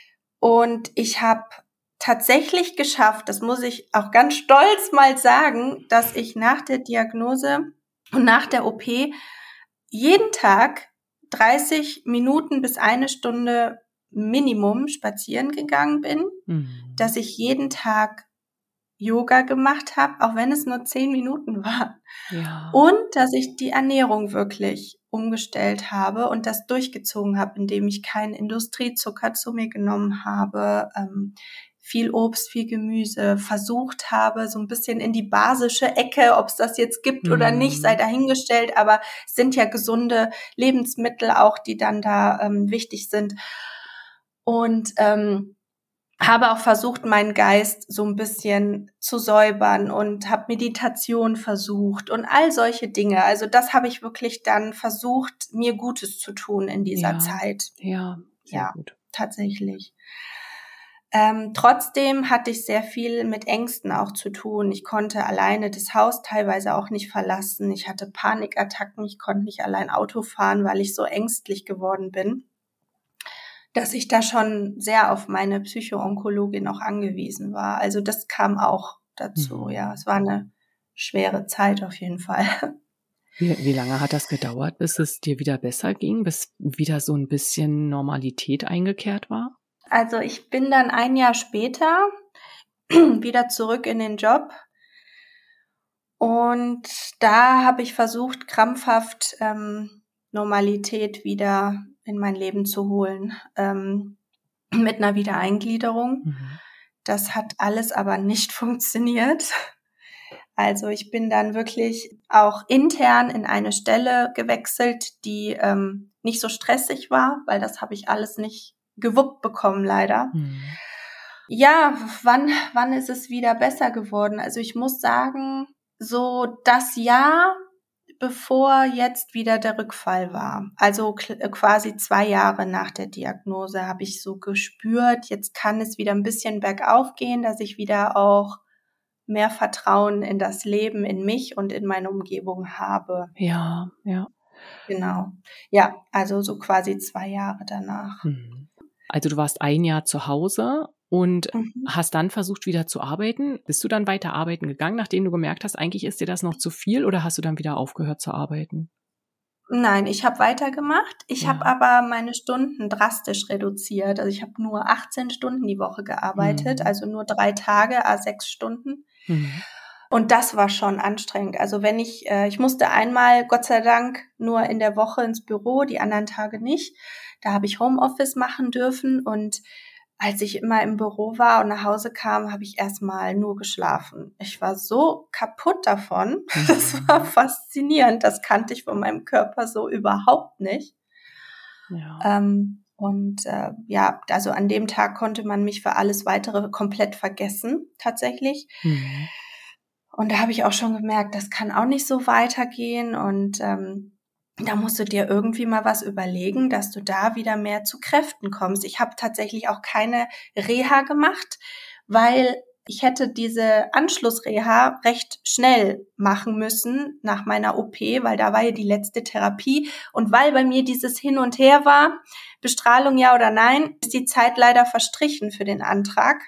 Und ich habe tatsächlich geschafft, das muss ich auch ganz stolz mal sagen, dass ich nach der Diagnose und nach der O P jeden Tag dreißig Minuten bis eine Stunde Minimum spazieren gegangen bin, Mhm. dass ich jeden Tag Yoga gemacht habe, auch wenn es nur zehn Minuten war. Ja. Und dass ich die Ernährung wirklich umgestellt habe und das durchgezogen habe, indem ich keinen Industriezucker zu mir genommen habe, ähm, viel Obst, viel Gemüse, versucht habe, so ein bisschen in die basische Ecke, ob es das jetzt gibt Mhm. oder nicht, sei dahingestellt, aber es sind ja gesunde Lebensmittel auch, die dann da ähm, wichtig sind. Und ähm, habe auch versucht, meinen Geist so ein bisschen zu säubern und habe Meditation versucht und all solche Dinge. Also das habe ich wirklich dann versucht, mir Gutes zu tun in dieser Ja. Zeit. Ja, sehr Ja, gut. tatsächlich. Ähm, trotzdem hatte ich sehr viel mit Ängsten auch zu tun. Ich konnte alleine das Haus teilweise auch nicht verlassen. Ich hatte Panikattacken. Ich konnte nicht allein Auto fahren, weil ich so ängstlich geworden bin, dass ich da schon sehr auf meine Psychoonkologin auch angewiesen war. Also das kam auch dazu, Mhm. ja. Es war eine schwere Zeit auf jeden Fall. Wie, wie lange hat das gedauert, bis es dir wieder besser ging, bis wieder so ein bisschen Normalität eingekehrt war? Also ich bin dann ein Jahr später wieder zurück in den Job. Und da habe ich versucht, krampfhaft ähm, Normalität wieder in mein Leben zu holen, ähm, mit einer Wiedereingliederung. Mhm. Das hat alles aber nicht funktioniert. Also ich bin dann wirklich auch intern in eine Stelle gewechselt, die ähm, nicht so stressig war, weil das habe ich alles nicht gewuppt bekommen, leider. Mhm. Ja, wann, wann ist es wieder besser geworden? Also ich muss sagen, so das Jahr, bevor jetzt wieder der Rückfall war, also quasi zwei Jahre nach der Diagnose, habe ich so gespürt, jetzt kann es wieder ein bisschen bergauf gehen, dass ich wieder auch mehr Vertrauen in das Leben, in mich und in meine Umgebung habe. Ja, ja. Genau. Ja, also so quasi zwei Jahre danach. Mhm. Also du warst ein Jahr zu Hause und Mhm. hast dann versucht, wieder zu arbeiten. Bist du dann weiter arbeiten gegangen, nachdem du gemerkt hast, eigentlich ist dir das noch zu viel, oder hast du dann wieder aufgehört zu arbeiten? Nein, ich habe weitergemacht. Ich habe Ja. aber meine Stunden drastisch reduziert. Also ich habe nur achtzehn Stunden die Woche gearbeitet, Mhm. also nur drei Tage, à sechs Stunden. Mhm. Und das war schon anstrengend. Also wenn ich, äh, ich musste einmal, Gott sei Dank, nur in der Woche ins Büro, die anderen Tage nicht. Da habe ich Homeoffice machen dürfen. Und als ich immer im Büro war und nach Hause kam, habe ich erstmal nur geschlafen. Ich war so kaputt davon. Mhm. Das war faszinierend. Das kannte ich von meinem Körper so überhaupt nicht. Ja. Ähm, und äh, ja, also an dem Tag konnte man mich für alles Weitere komplett vergessen, tatsächlich. Mhm. Und da habe ich auch schon gemerkt, das kann auch nicht so weitergehen. Und ähm, da musst du dir irgendwie mal was überlegen, dass du da wieder mehr zu Kräften kommst. Ich habe tatsächlich auch keine Reha gemacht, weil ich hätte diese Anschlussreha recht schnell machen müssen nach meiner O P, weil da war ja die letzte Therapie. Und weil bei mir dieses Hin und Her war, Bestrahlung ja oder nein, ist die Zeit leider verstrichen für den Antrag.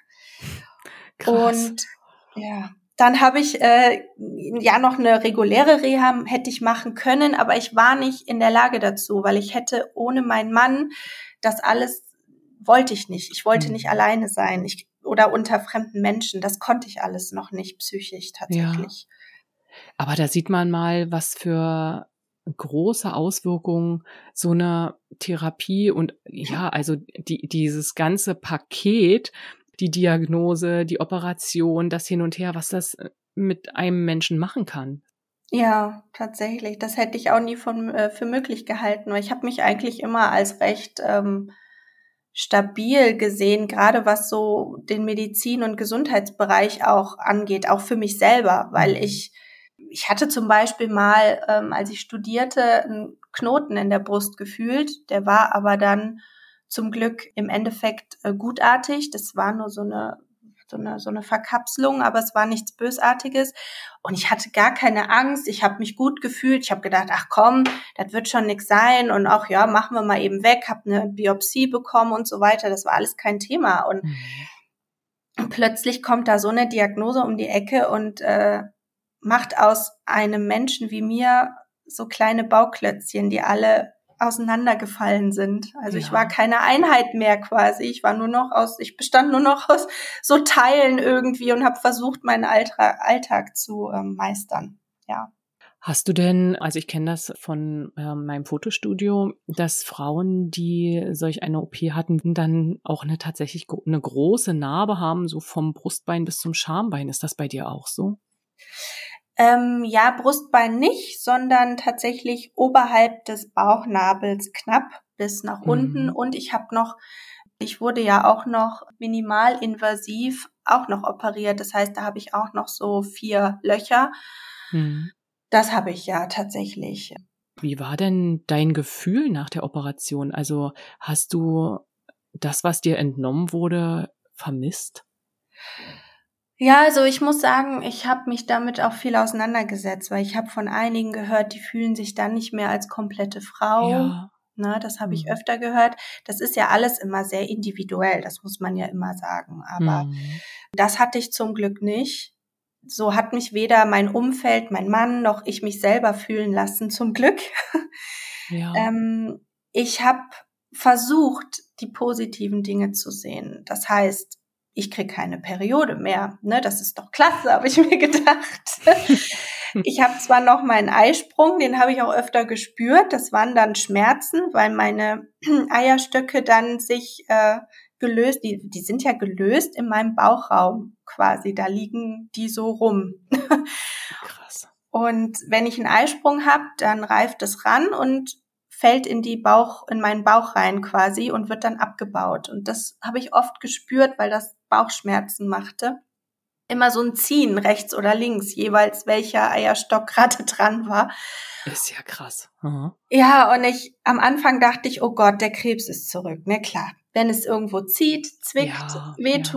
Krass. Und ja, dann habe ich äh, ja noch eine reguläre Reha hätte ich machen können, aber ich war nicht in der Lage dazu, weil ich hätte ohne meinen Mann das alles wollte ich nicht. Ich wollte Mhm. nicht alleine sein, ich, oder unter fremden Menschen. Das konnte ich alles noch nicht psychisch tatsächlich. Ja. Aber da sieht man mal, was für große Auswirkungen so eine Therapie und ja, also die, dieses ganze Paket, die Diagnose, die Operation, das Hin und Her, was das mit einem Menschen machen kann. Ja, tatsächlich. Das hätte ich auch nie von, äh, für möglich gehalten, weil ich habe mich eigentlich immer als recht ähm, stabil gesehen, gerade was so den Medizin- und Gesundheitsbereich auch angeht, auch für mich selber, weil Mhm. ich, ich hatte zum Beispiel mal, ähm, als ich studierte, einen Knoten in der Brust gefühlt, der war aber dann zum Glück im Endeffekt äh, gutartig, das war nur so eine so eine so eine Verkapselung, aber es war nichts Bösartiges und ich hatte gar keine Angst, ich habe mich gut gefühlt, ich habe gedacht, ach komm, das wird schon nix sein und auch, ja, machen wir mal eben weg, habe eine Biopsie bekommen und so weiter, das war alles kein Thema und Mhm. plötzlich kommt da so eine Diagnose um die Ecke und äh, macht aus einem Menschen wie mir so kleine Bauklötzchen, die alle auseinandergefallen sind. Also ich war Ja. keine Einheit mehr quasi. Ich war nur noch aus, ich bestand nur noch aus so Teilen irgendwie und habe versucht, meinen Alltag, Alltag zu ähm, meistern. Ja. Hast du denn, also ich kenne das von äh, meinem Fotostudio, dass Frauen, die solch eine O P hatten, dann auch eine tatsächlich gro- eine große Narbe haben, so vom Brustbein bis zum Schambein. Ist das bei dir auch so? Ähm, ja, Brustbein nicht, sondern tatsächlich oberhalb des Bauchnabels knapp bis nach unten. Mhm. Und ich habe noch, ich wurde ja auch noch minimalinvasiv auch noch operiert. Das heißt, da habe ich auch noch so vier Löcher. Mhm. Das habe ich ja tatsächlich. Wie war denn dein Gefühl nach der Operation? Also hast du das, was dir entnommen wurde, vermisst? Ja, also ich muss sagen, ich habe mich damit auch viel auseinandergesetzt, weil ich habe von einigen gehört, die fühlen sich dann nicht mehr als komplette Frau. Ja. Ne, das habe ich Mhm. öfter gehört. Das ist ja alles immer sehr individuell, das muss man ja immer sagen. Aber Mhm. das hatte ich zum Glück nicht. So hat mich weder mein Umfeld, mein Mann, noch ich mich selber fühlen lassen, zum Glück. Ja. ähm, ich habe versucht, die positiven Dinge zu sehen. Das heißt, ich kriege keine Periode mehr. Ne, das ist doch klasse, habe ich mir gedacht. Ich habe zwar noch meinen Eisprung, den habe ich auch öfter gespürt. Das waren dann Schmerzen, weil meine Eierstöcke dann sich äh, gelöst, die, die sind ja gelöst in meinem Bauchraum quasi. Da liegen die so rum. Krass. Und wenn ich einen Eisprung habe, dann reift es ran und fällt in die Bauch, in meinen Bauch rein quasi und wird dann abgebaut. Und das habe ich oft gespürt, weil das Bauchschmerzen machte. Immer so ein Ziehen rechts oder links, jeweils welcher Eierstock gerade dran war. Ist ja krass. Aha. Ja, und ich, am Anfang dachte ich, oh Gott, der Krebs ist zurück. Ne, klar. Wenn es irgendwo zieht, zwickt, Ja, wehtut,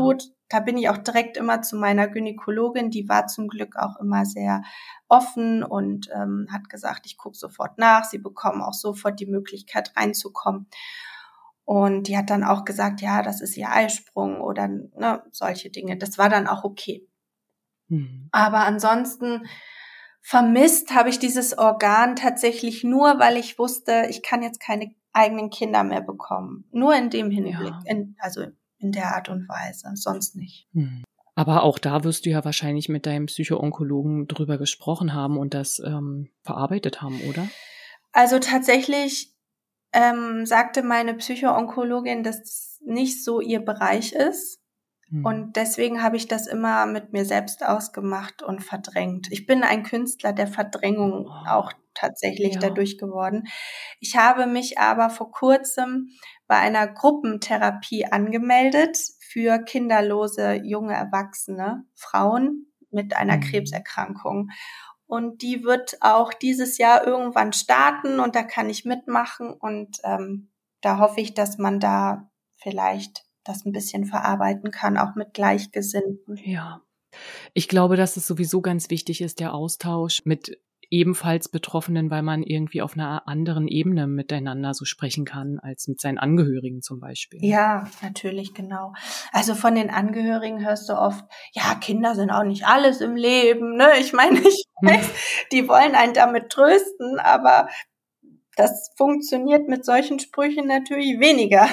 da bin ich auch direkt immer zu meiner Gynäkologin, die war zum Glück auch immer sehr offen und ähm, hat gesagt, ich gucke sofort nach, sie bekommen auch sofort die Möglichkeit reinzukommen. Und die hat dann auch gesagt, ja, das ist ihr Eisprung oder ne, solche Dinge. Das war dann auch okay. Mhm. Aber ansonsten vermisst habe ich dieses Organ tatsächlich nur, weil ich wusste, ich kann jetzt keine eigenen Kinder mehr bekommen. Nur in dem Hinblick, ja. in, also in der Art und Weise, sonst nicht. Mhm. Aber auch da wirst du ja wahrscheinlich mit deinem Psycho-Onkologen drüber gesprochen haben und das ähm, verarbeitet haben, oder? Also tatsächlich ähm, sagte meine Psycho-Onkologin, dass es nicht so ihr Bereich ist. Hm. Und deswegen habe ich das immer mit mir selbst ausgemacht und verdrängt. Ich bin ein Künstler der Verdrängung oh. auch tatsächlich ja. dadurch geworden. Ich habe mich aber vor kurzem bei einer Gruppentherapie angemeldet für kinderlose junge Erwachsene, Frauen mit einer hm. Krebserkrankung. Und die wird auch dieses Jahr irgendwann starten und da kann ich mitmachen und ähm, da hoffe ich, dass man da vielleicht das ein bisschen verarbeiten kann, auch mit Gleichgesinnten. Ja, ich glaube, dass es sowieso ganz wichtig ist, der Austausch mit ebenfalls Betroffenen, weil man irgendwie auf einer anderen Ebene miteinander so sprechen kann, als mit seinen Angehörigen zum Beispiel. Ja, natürlich, genau. Also von den Angehörigen hörst du oft, ja, Kinder sind auch nicht alles im Leben, ne? Ich meine, ich weiß, die wollen einen damit trösten, aber das funktioniert mit solchen Sprüchen natürlich weniger.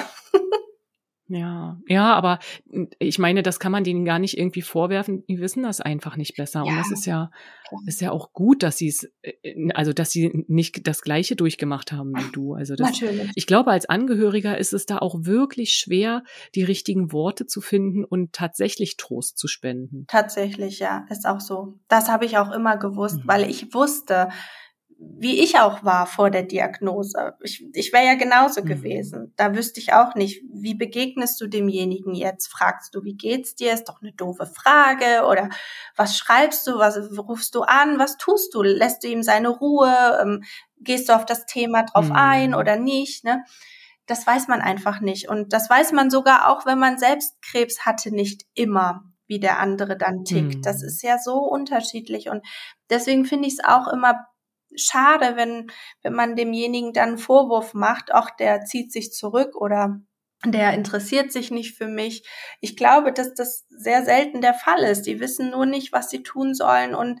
Ja, ja, aber ich meine, das kann man denen gar nicht irgendwie vorwerfen. Die wissen das einfach nicht besser. Ja. Und das ist ja, ist ja auch gut, dass sie es, also, dass sie nicht das Gleiche durchgemacht haben wie du. Also, das, Natürlich. Ich glaube, als Angehöriger ist es da auch wirklich schwer, die richtigen Worte zu finden und tatsächlich Trost zu spenden. Tatsächlich, ja, ist auch so. Das habe ich auch immer gewusst, mhm. weil ich wusste, wie ich auch war vor der Diagnose. Ich, ich wäre ja genauso mhm. gewesen. Da wüsste ich auch nicht, wie begegnest du demjenigen jetzt? Fragst du, wie geht's dir? Ist doch eine doofe Frage. Oder was schreibst du? Was rufst du an? Was tust du? Lässt du ihm seine Ruhe? Ähm, gehst du auf das Thema drauf mhm. ein oder nicht? Ne? Das weiß man einfach nicht. Und das weiß man sogar auch, wenn man selbst Krebs hatte, nicht immer, wie der andere dann tickt. Mhm. Das ist ja so unterschiedlich. Und deswegen finde ich es auch immer schade, wenn wenn man demjenigen dann einen Vorwurf macht, auch der zieht sich zurück oder der interessiert sich nicht für mich. Ich glaube, dass das sehr selten der Fall ist. Die wissen nur nicht, was sie tun sollen und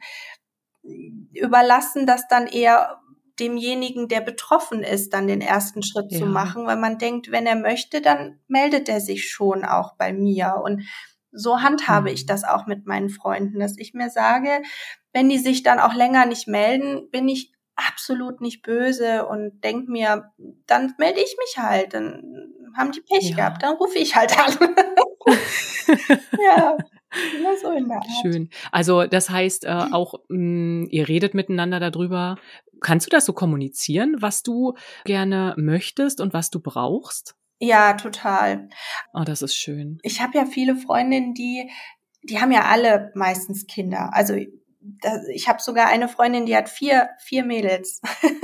überlassen das dann eher demjenigen, der betroffen ist, dann den ersten Schritt ja. zu machen, weil man denkt, wenn er möchte, dann meldet er sich schon auch bei mir. Und so handhabe mhm. ich das auch mit meinen Freunden, dass ich mir sage, wenn die sich dann auch länger nicht melden, bin ich absolut nicht böse und denk mir, dann melde ich mich halt, dann haben die Pech ja. gehabt, dann rufe ich halt an. Ja, immer so in der Art. Schön. Also das heißt äh, auch, mh, ihr redet miteinander darüber. Kannst du das so kommunizieren, was du gerne möchtest und was du brauchst? Ja, total. Oh, das ist schön. Ich habe ja viele Freundinnen, die, die haben ja alle meistens Kinder. Also ich habe sogar eine Freundin, die hat vier, vier Mädels.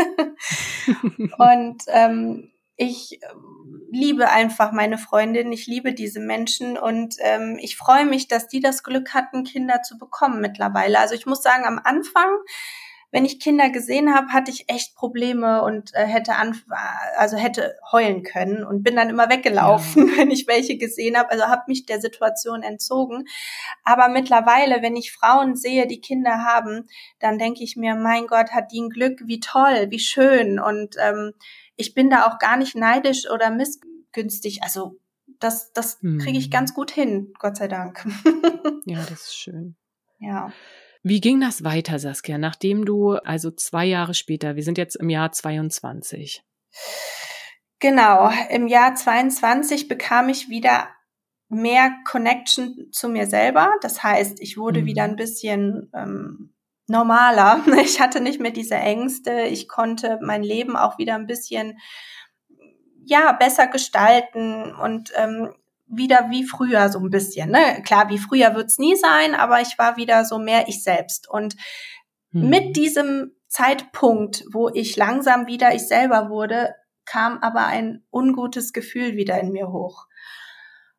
Und ähm, ich liebe einfach meine Freundin, ich liebe diese Menschen und ähm, ich freue mich, dass die das Glück hatten, Kinder zu bekommen mittlerweile. Also ich muss sagen, am Anfang, wenn ich Kinder gesehen habe, hatte ich echt Probleme und äh, hätte anf- also hätte heulen können und bin dann immer weggelaufen, ja. wenn ich welche gesehen habe. Also habe mich der Situation entzogen. Aber mittlerweile, wenn ich Frauen sehe, die Kinder haben, dann denke ich mir, mein Gott, hat die ein Glück, wie toll, wie schön. Und ähm, ich bin da auch gar nicht neidisch oder missgünstig. Also das, das hm. kriege ich ganz gut hin, Gott sei Dank. Ja, das ist schön. Ja. Wie ging das weiter, Saskia, nachdem du, also zwei Jahre später, wir sind jetzt im Jahr zweiundzwanzig. Genau, im Jahr zweiundzwanzig bekam ich wieder mehr Connection zu mir selber. Das heißt, ich wurde mhm. wieder ein bisschen ähm, normaler. Ich hatte nicht mehr diese Ängste. Ich konnte mein Leben auch wieder ein bisschen ja besser gestalten und ähm, wieder wie früher so ein bisschen, ne? Klar, wie früher wird's nie sein, aber ich war wieder so mehr ich selbst. Und hm. mit diesem Zeitpunkt, wo ich langsam wieder ich selber wurde, kam aber ein ungutes Gefühl wieder in mir hoch.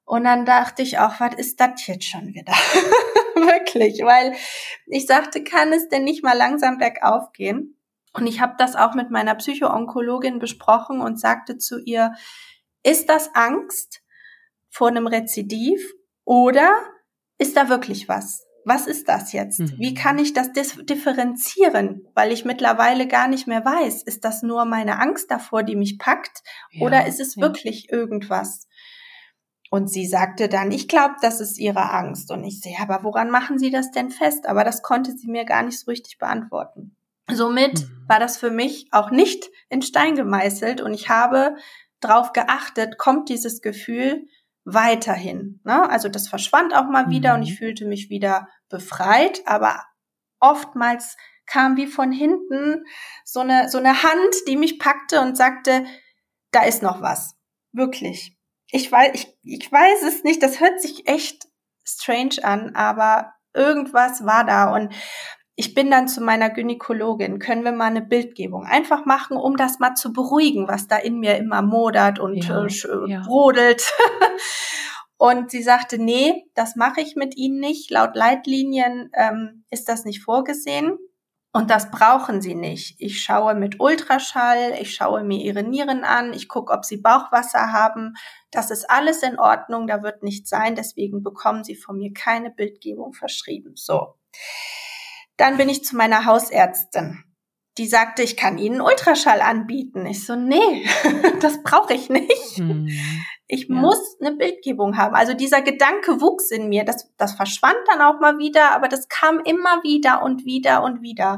Und dann dachte ich auch, was ist das jetzt schon wieder? Wirklich, weil ich sagte, kann es denn nicht mal langsam bergauf gehen? Und ich habe das auch mit meiner Psycho-Onkologin besprochen und sagte zu ihr, ist das Angst vor einem Rezidiv oder ist da wirklich was? Was ist das jetzt? Mhm. Wie kann ich das differenzieren? Weil ich mittlerweile gar nicht mehr weiß, ist das nur meine Angst davor, die mich packt, ja, oder ist es ja. wirklich irgendwas? Und sie sagte dann, ich glaube, das ist ihre Angst. Und ich sehe, aber woran machen Sie das denn fest? Aber das konnte sie mir gar nicht so richtig beantworten. Somit mhm. war das für mich auch nicht in Stein gemeißelt. Und ich habe darauf geachtet, kommt dieses Gefühl weiterhin. Ne? Also das verschwand auch mal mhm. wieder und ich fühlte mich wieder befreit. Aber oftmals kam wie von hinten so eine, so eine Hand, die mich packte und sagte, da ist noch was. Wirklich. Ich weiß, ich, ich weiß es nicht, das hört sich echt strange an, aber irgendwas war da und ich bin dann zu meiner Gynäkologin, können wir mal eine Bildgebung einfach machen, um das mal zu beruhigen, was da in mir immer modert und ja, äh, ja. brodelt. Und sie sagte, nee, das mache ich mit Ihnen nicht, laut Leitlinien ähm, ist das nicht vorgesehen. Und das brauchen Sie nicht. Ich schaue mit Ultraschall, ich schaue mir Ihre Nieren an, ich gucke, ob Sie Bauchwasser haben. Das ist alles in Ordnung, da wird nichts sein. Deswegen bekommen Sie von mir keine Bildgebung verschrieben. So. Dann bin ich zu meiner Hausärztin. Die sagte, ich kann Ihnen Ultraschall anbieten. Ich so, nee, das brauche ich nicht. Hm. Ich ja. muss eine Bildgebung haben. Also dieser Gedanke wuchs in mir. Das, das verschwand dann auch mal wieder, aber das kam immer wieder und wieder und wieder.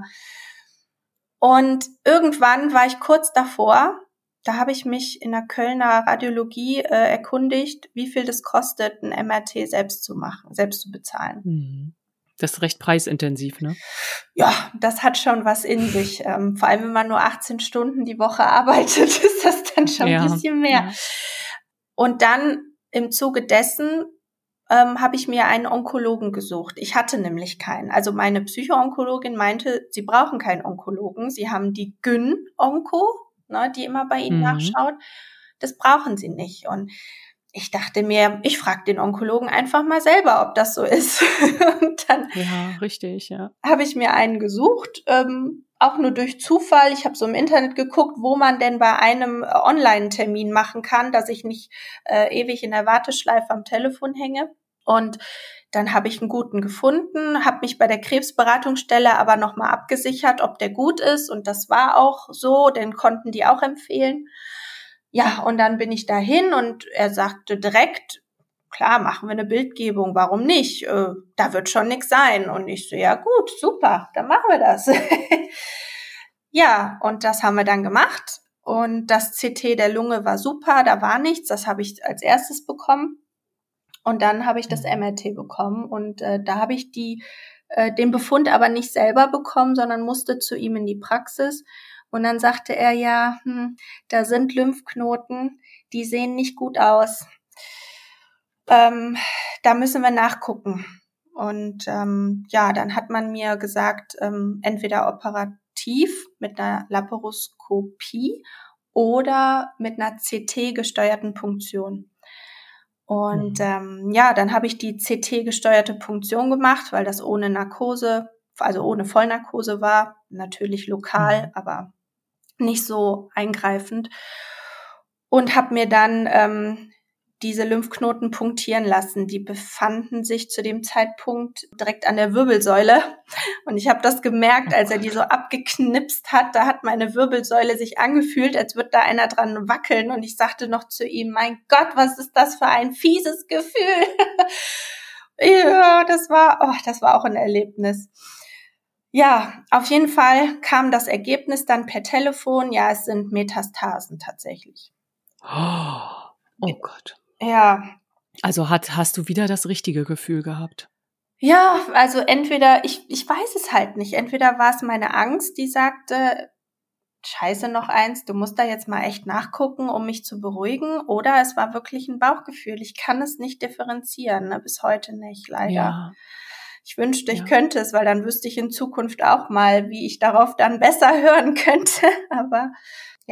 Und irgendwann war ich kurz davor, da habe ich mich in der Kölner Radiologie äh, erkundigt, wie viel das kostet, ein M R T selbst zu machen, selbst zu bezahlen. Hm. Das ist recht preisintensiv, ne? Ja, das hat schon was in sich. Ähm, vor allem, wenn man nur achtzehn Stunden die Woche arbeitet, ist das dann schon ja, ein bisschen mehr. Ja. Und dann im Zuge dessen ähm, habe ich mir einen Onkologen gesucht. Ich hatte nämlich keinen. Also meine Psycho-Onkologin meinte, Sie brauchen keinen Onkologen. Sie haben die Gyn-Onko, ne, die immer bei Ihnen mhm. nachschaut. Das brauchen Sie nicht. Und ich dachte mir, ich frage den Onkologen einfach mal selber, ob das so ist. Und dann ja, richtig, ja. habe ich mir einen gesucht, ähm, auch nur durch Zufall. Ich habe so im Internet geguckt, wo man denn bei einem äh, Online-Termin machen kann, dass ich nicht äh, ewig in der Warteschleife am Telefon hänge. Und dann habe ich einen guten gefunden, habe mich bei der Krebsberatungsstelle aber nochmal abgesichert, ob der gut ist. Und das war auch so, den konnten die auch empfehlen. Ja, und dann bin ich dahin und er sagte direkt, klar, machen wir eine Bildgebung, warum nicht? Äh, da wird schon nichts sein. Und ich so, ja gut, super, dann machen wir das. Ja, und das haben wir dann gemacht. Und das C T der Lunge war super, da war nichts, das habe ich als erstes bekommen. Und dann habe ich das M R T bekommen und äh, da habe ich die äh, den Befund aber nicht selber bekommen, sondern musste zu ihm in die Praxis. Und dann sagte er, ja, hm, da sind Lymphknoten, die sehen nicht gut aus. Ähm, da müssen wir nachgucken. Und ähm, ja, dann hat man mir gesagt, ähm, entweder operativ mit einer Laparoskopie oder mit einer C T-gesteuerten Punktion. Und mhm. ähm, ja, dann habe ich die C T-gesteuerte Punktion gemacht, weil das ohne Narkose, also ohne Vollnarkose war, natürlich lokal, mhm. aber nicht so eingreifend. Und habe mir dann ähm, diese Lymphknoten punktieren lassen. Die befanden sich zu dem Zeitpunkt direkt an der Wirbelsäule. Und ich habe das gemerkt, als er die so abgeknipst hat. Da hat meine Wirbelsäule sich angefühlt, als würde da einer dran wackeln. Und ich sagte noch zu ihm, mein Gott, was ist das für ein fieses Gefühl? Ja, das war, oh, das war auch ein Erlebnis. Ja, auf jeden Fall kam das Ergebnis dann per Telefon. Ja, es sind Metastasen tatsächlich. Oh, oh Gott. Ja. Also hat, hast du wieder das richtige Gefühl gehabt? Ja, also entweder, ich, ich weiß es halt nicht. Entweder war es meine Angst, die sagte, scheiße, noch eins, du musst da jetzt mal echt nachgucken, um mich zu beruhigen. Oder es war wirklich ein Bauchgefühl. Ich kann es nicht differenzieren, ne? Bis heute nicht, leider. Ja. Ich wünschte, ich ja. könnte es, weil dann wüsste ich in Zukunft auch mal, wie ich darauf dann besser hören könnte. Aber ja.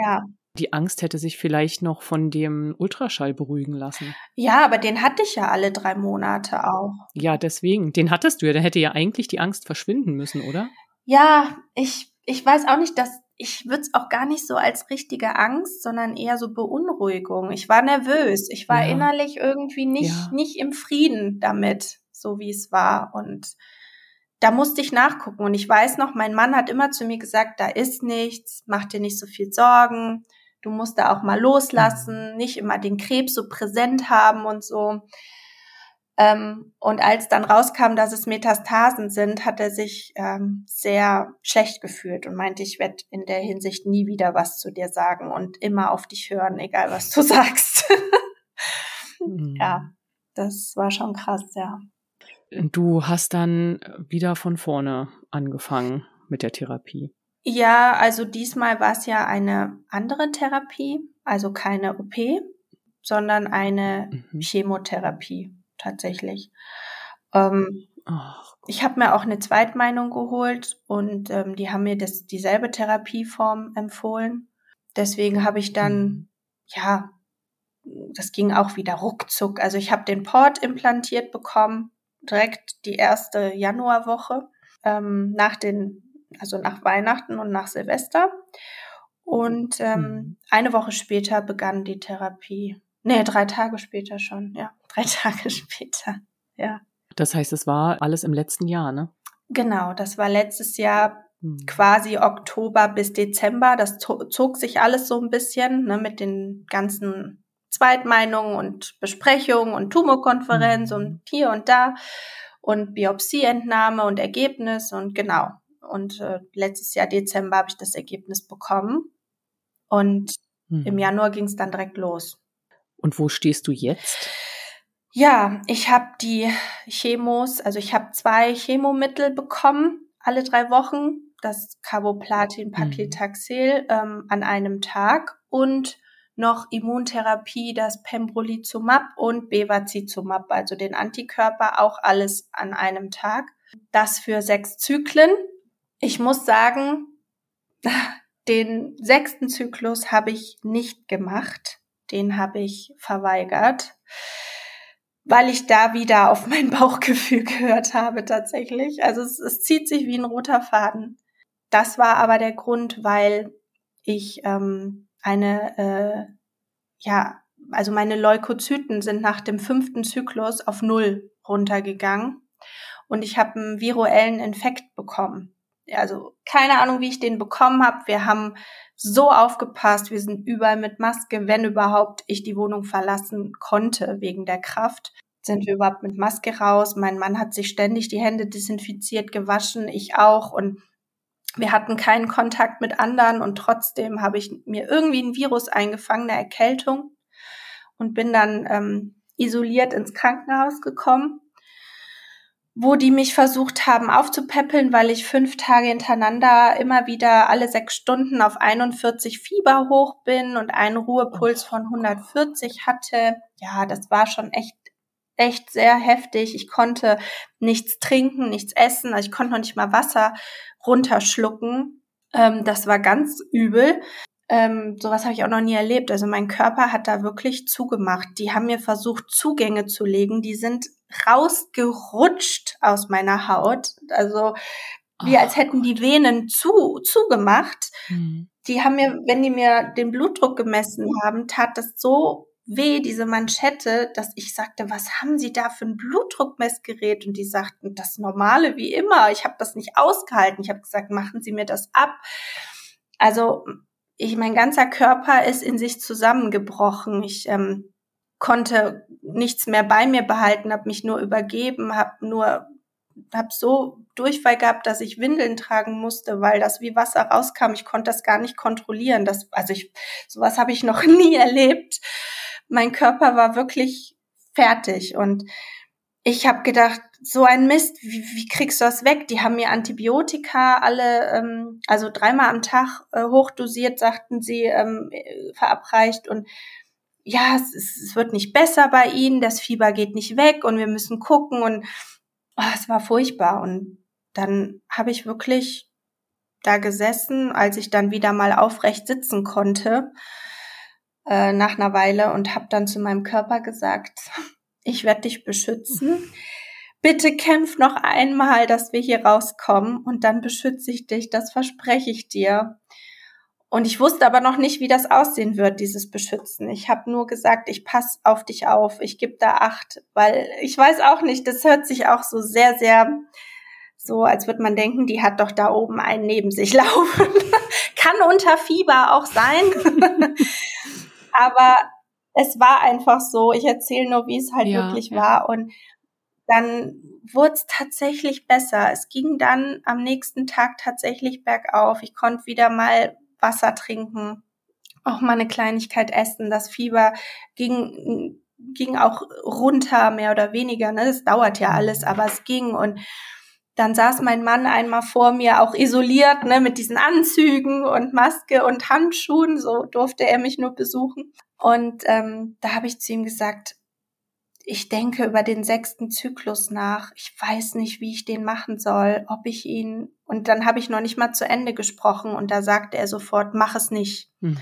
Die Angst hätte sich vielleicht noch von dem Ultraschall beruhigen lassen. Ja, aber den hatte ich ja alle drei Monate auch. Ja, deswegen. Den hattest du ja. Da hätte ja eigentlich die Angst verschwinden müssen, oder? Ja, ich, ich weiß auch nicht, dass ich würde es auch gar nicht so als richtige Angst, sondern eher so Beunruhigung. Ich war nervös. Ich war Ja. innerlich irgendwie nicht, Ja. nicht im Frieden damit, so wie es war. Und da musste ich nachgucken. Und ich weiß noch, mein Mann hat immer zu mir gesagt, da ist nichts, mach dir nicht so viel Sorgen. Du musst da auch mal loslassen, nicht immer den Krebs so präsent haben und so. Ähm, und als dann rauskam, dass es Metastasen sind, hat er sich ähm, sehr schlecht gefühlt und meinte, ich werde in der Hinsicht nie wieder was zu dir sagen und immer auf dich hören, egal was du sagst. Mhm. Ja, das war schon krass, ja. Du hast dann wieder von vorne angefangen mit der Therapie. Ja, also diesmal war es ja eine andere Therapie, also keine O P, sondern eine Mhm. Chemotherapie tatsächlich. Ähm, Ach, ich habe mir auch eine Zweitmeinung geholt und ähm, die haben mir das dieselbe Therapieform empfohlen. Deswegen habe ich dann, Mhm. ja, das ging auch wieder ruckzuck. Also ich habe den Port implantiert bekommen, direkt die erste Januarwoche, ähm, nach den also nach Weihnachten und nach Silvester. Und ähm, Mhm. eine Woche später begann die Therapie. Nee, drei Tage später schon, ja. Drei Tage später, ja. Das heißt, es war alles im letzten Jahr, ne? Genau, das war letztes Jahr Mhm. quasi Oktober bis Dezember. Das to- zog sich alles so ein bisschen, ne, mit den ganzen Zweitmeinungen und Besprechungen und Tumorkonferenz Mhm. und hier und da und Biopsieentnahme und Ergebnis und genau. Und äh, letztes Jahr Dezember habe ich das Ergebnis bekommen und im Mhm. Januar ging es dann direkt los. Und wo stehst du jetzt? Ja, ich habe die Chemos, also ich habe zwei Chemomittel bekommen, alle drei Wochen, das Carboplatin, Mhm. Paclitaxel ähm, an einem Tag und noch Immuntherapie, das Pembrolizumab und Bevacizumab, also den Antikörper, auch alles an einem Tag. Das für sechs Zyklen. Ich muss sagen, den sechsten Zyklus habe ich nicht gemacht. Den habe ich verweigert, weil ich da wieder auf mein Bauchgefühl gehört habe tatsächlich. Also es, es zieht sich wie ein roter Faden. Das war aber der Grund, weil ich ähm, eine, äh, ja, also meine Leukozyten sind nach dem fünften Zyklus auf null runtergegangen und ich habe einen viruellen Infekt bekommen. Also keine Ahnung, wie ich den bekommen habe. Wir haben so aufgepasst, wir sind überall mit Maske, wenn überhaupt ich die Wohnung verlassen konnte wegen der Kraft. Sind wir überhaupt mit Maske raus? Mein Mann hat sich ständig die Hände desinfiziert, gewaschen, ich auch und wir hatten keinen Kontakt mit anderen und trotzdem habe ich mir irgendwie ein Virus eingefangen, eine Erkältung und bin dann ähm, isoliert ins Krankenhaus gekommen, wo die mich versucht haben aufzupäppeln, weil ich fünf Tage hintereinander immer wieder alle sechs Stunden auf einundvierzig Fieber hoch bin und einen Ruhepuls von hundertvierzig hatte. Ja, das war schon echt, echt sehr heftig. Ich konnte nichts trinken, nichts essen, also ich konnte noch nicht mal Wasser runterschlucken. Ähm, das war ganz übel. Ähm, sowas habe ich auch noch nie erlebt. Also mein Körper hat da wirklich zugemacht. Die haben mir versucht, Zugänge zu legen. Die sind rausgerutscht aus meiner Haut. Also wie als hätten die Venen zu, zugemacht. Mhm. Die haben mir, wenn die mir den Blutdruck gemessen haben, tat das so weh, diese Manschette, dass ich sagte, was haben Sie da für ein Blutdruckmessgerät? Und die sagten, das Normale wie immer. Ich habe das nicht ausgehalten. Ich habe gesagt, machen Sie mir das ab. Also ich, mein ganzer Körper ist in sich zusammengebrochen. Ich ähm, konnte nichts mehr bei mir behalten, habe mich nur übergeben, habe nur, habe so Durchfall gehabt, dass ich Windeln tragen musste, weil das wie Wasser rauskam. Ich konnte das gar nicht kontrollieren. Das, also ich, sowas habe ich noch nie erlebt. Mein Körper war wirklich fertig und ich habe gedacht, so ein Mist, wie, wie kriegst du das weg? Die haben mir Antibiotika alle, ähm, also dreimal am Tag äh, hochdosiert, sagten sie, ähm, verabreicht und ja, es, es wird nicht besser bei ihnen, das Fieber geht nicht weg und wir müssen gucken und oh, es war furchtbar. Und dann habe ich wirklich da gesessen, als ich dann wieder mal aufrecht sitzen konnte, äh, nach einer Weile, und habe dann zu meinem Körper gesagt, ich werde dich beschützen. Bitte kämpf noch einmal, dass wir hier rauskommen, und dann beschütze ich dich, das verspreche ich dir. Und ich wusste aber noch nicht, wie das aussehen wird, dieses Beschützen. Ich habe nur gesagt, ich passe auf dich auf, ich gebe da Acht, weil ich weiß auch nicht, das hört sich auch so sehr, sehr so, als würde man denken, die hat doch da oben einen neben sich laufen. Kann unter Fieber auch sein. Aber es war einfach so, ich erzähle nur, wie es halt ja, wirklich ja. war. Und dann wurde es tatsächlich besser. Es ging dann am nächsten Tag tatsächlich bergauf. Ich konnte wieder mal Wasser trinken, auch mal eine Kleinigkeit essen. Das Fieber ging ging auch runter, mehr oder weniger. Ne? Das dauert ja alles, aber es ging. Und dann saß mein Mann einmal vor mir, auch isoliert, ne, mit diesen Anzügen und Maske und Handschuhen. So durfte er mich nur besuchen. Und ähm, da habe ich zu ihm gesagt, ich denke über den sechsten Zyklus nach. Ich weiß nicht, wie ich den machen soll, ob ich ihn... Und dann habe ich noch nicht mal zu Ende gesprochen und da sagte er sofort, mach es nicht. Mhm.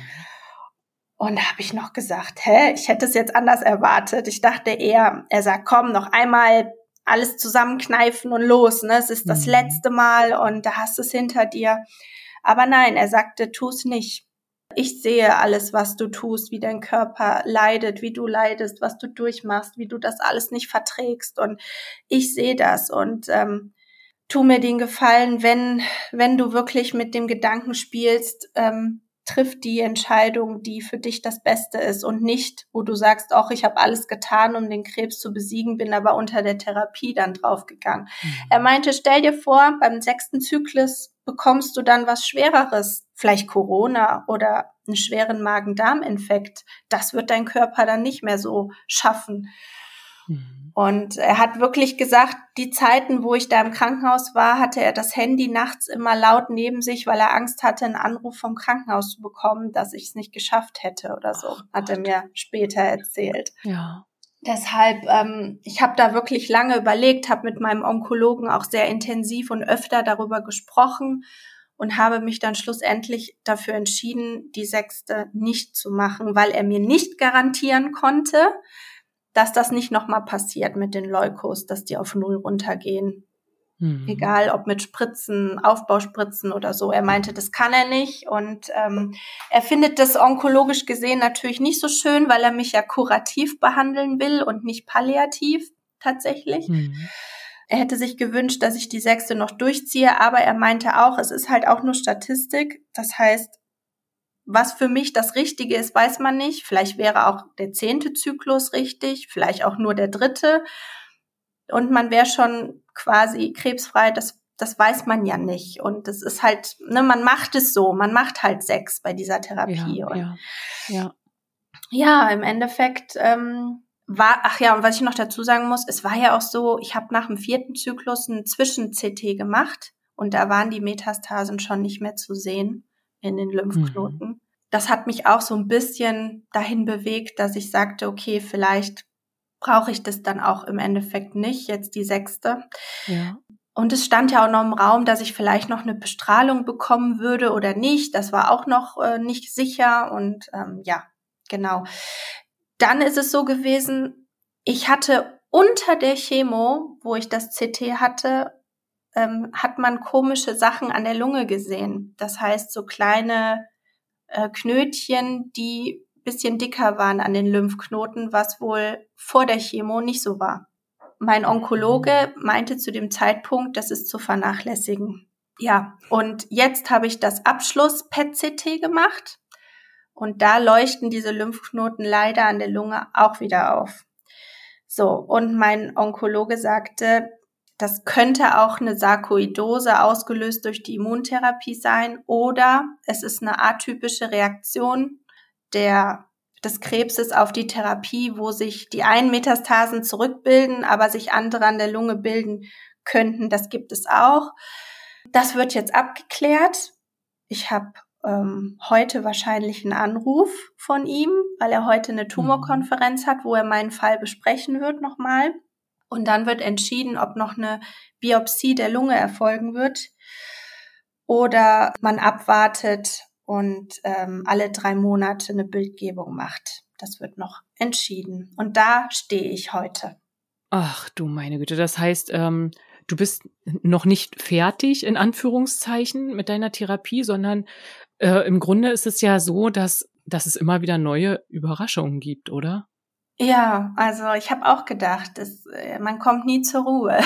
Und da habe ich noch gesagt, hä, ich hätte es jetzt anders erwartet. Ich dachte eher, er sagt, komm, noch einmal alles zusammenkneifen und los, ne? Es ist das mhm. letzte Mal und da hast du es hinter dir. Aber nein, er sagte, tu es nicht. Ich sehe alles, was du tust, wie dein Körper leidet, wie du leidest, was du durchmachst, wie du das alles nicht verträgst. Und ich sehe das und ähm, tu mir den Gefallen, wenn wenn du wirklich mit dem Gedanken spielst, ähm, triff die Entscheidung, die für dich das Beste ist und nicht, wo du sagst, ach, ich habe alles getan, um den Krebs zu besiegen, bin aber unter der Therapie dann draufgegangen. Mhm. Er meinte, stell dir vor, beim sechsten Zyklus bekommst du dann was Schwereres, vielleicht Corona oder einen schweren Magen-Darm-Infekt. Das wird dein Körper dann nicht mehr so schaffen. Mhm. Und er hat wirklich gesagt, die Zeiten, wo ich da im Krankenhaus war, hatte er das Handy nachts immer laut neben sich, weil er Angst hatte, einen Anruf vom Krankenhaus zu bekommen, dass ich es nicht geschafft hätte oder so, oh, hat er mir später erzählt. Ja. Deshalb, ähm, ich habe da wirklich lange überlegt, habe mit meinem Onkologen auch sehr intensiv und öfter darüber gesprochen und habe mich dann schlussendlich dafür entschieden, die sechste nicht zu machen, weil er mir nicht garantieren konnte, dass das nicht nochmal passiert mit den Leukos, dass die auf Null runtergehen. Mhm. Egal, ob mit Spritzen, Aufbauspritzen oder so. Er meinte, das kann er nicht. Und ähm, er findet das onkologisch gesehen natürlich nicht so schön, weil er mich ja kurativ behandeln will und nicht palliativ tatsächlich. Mhm. Er hätte sich gewünscht, dass ich die sechste noch durchziehe, aber er meinte auch, es ist halt auch nur Statistik. Das heißt, was für mich das Richtige ist, weiß man nicht. Vielleicht wäre auch der zehnte Zyklus richtig, vielleicht auch nur der dritte. Und man wäre schon quasi krebsfrei, das, das weiß man ja nicht. Und das ist halt, ne, man macht es so, man macht halt sechs bei dieser Therapie. Ja, und ja, ja. ja, im Endeffekt ähm, war, ach ja, und was ich noch dazu sagen muss, es war ja auch so, ich habe nach dem vierten Zyklus einen Zwischen-C T gemacht und da waren die Metastasen schon nicht mehr zu sehen in den Lymphknoten. Mhm. Das hat mich auch so ein bisschen dahin bewegt, dass ich sagte, okay, vielleicht brauche ich das dann auch im Endeffekt nicht, jetzt die sechste. Ja. Und es stand ja auch noch im Raum, dass ich vielleicht noch eine Bestrahlung bekommen würde oder nicht. Das war auch noch äh, nicht sicher und ähm, ja, genau. Dann ist es so gewesen, ich hatte unter der Chemo, wo ich das C T hatte, ähm, hat man komische Sachen an der Lunge gesehen. Das heißt, so kleine äh, Knötchen, die bisschen dicker waren an den Lymphknoten, was wohl vor der Chemo nicht so war. Mein Onkologe meinte zu dem Zeitpunkt, das ist zu vernachlässigen. Ja, und jetzt habe ich das Abschluss-P E T-C T gemacht und da leuchten diese Lymphknoten leider an der Lunge auch wieder auf. So, und mein Onkologe sagte, das könnte auch eine Sarkoidose ausgelöst durch die Immuntherapie sein oder es ist eine atypische Reaktion der, des Krebses auf die Therapie, wo sich die einen Metastasen zurückbilden, aber sich andere an der Lunge bilden könnten. Das gibt es auch. Das wird jetzt abgeklärt. Ich habe ähm, heute wahrscheinlich einen Anruf von ihm, weil er heute eine Tumorkonferenz hat, wo er meinen Fall besprechen wird nochmal. Und dann wird entschieden, ob noch eine Biopsie der Lunge erfolgen wird. oder man abwartet und ähm, alle drei Monate eine Bildgebung macht. Das wird noch entschieden. Und da stehe ich heute. Ach du meine Güte, das heißt, ähm, du bist noch nicht fertig, in Anführungszeichen, mit deiner Therapie, sondern äh, im Grunde ist es ja so, dass, dass es immer wieder neue Überraschungen gibt, oder? Ja, also ich habe auch gedacht, das, äh, man kommt nie zur Ruhe.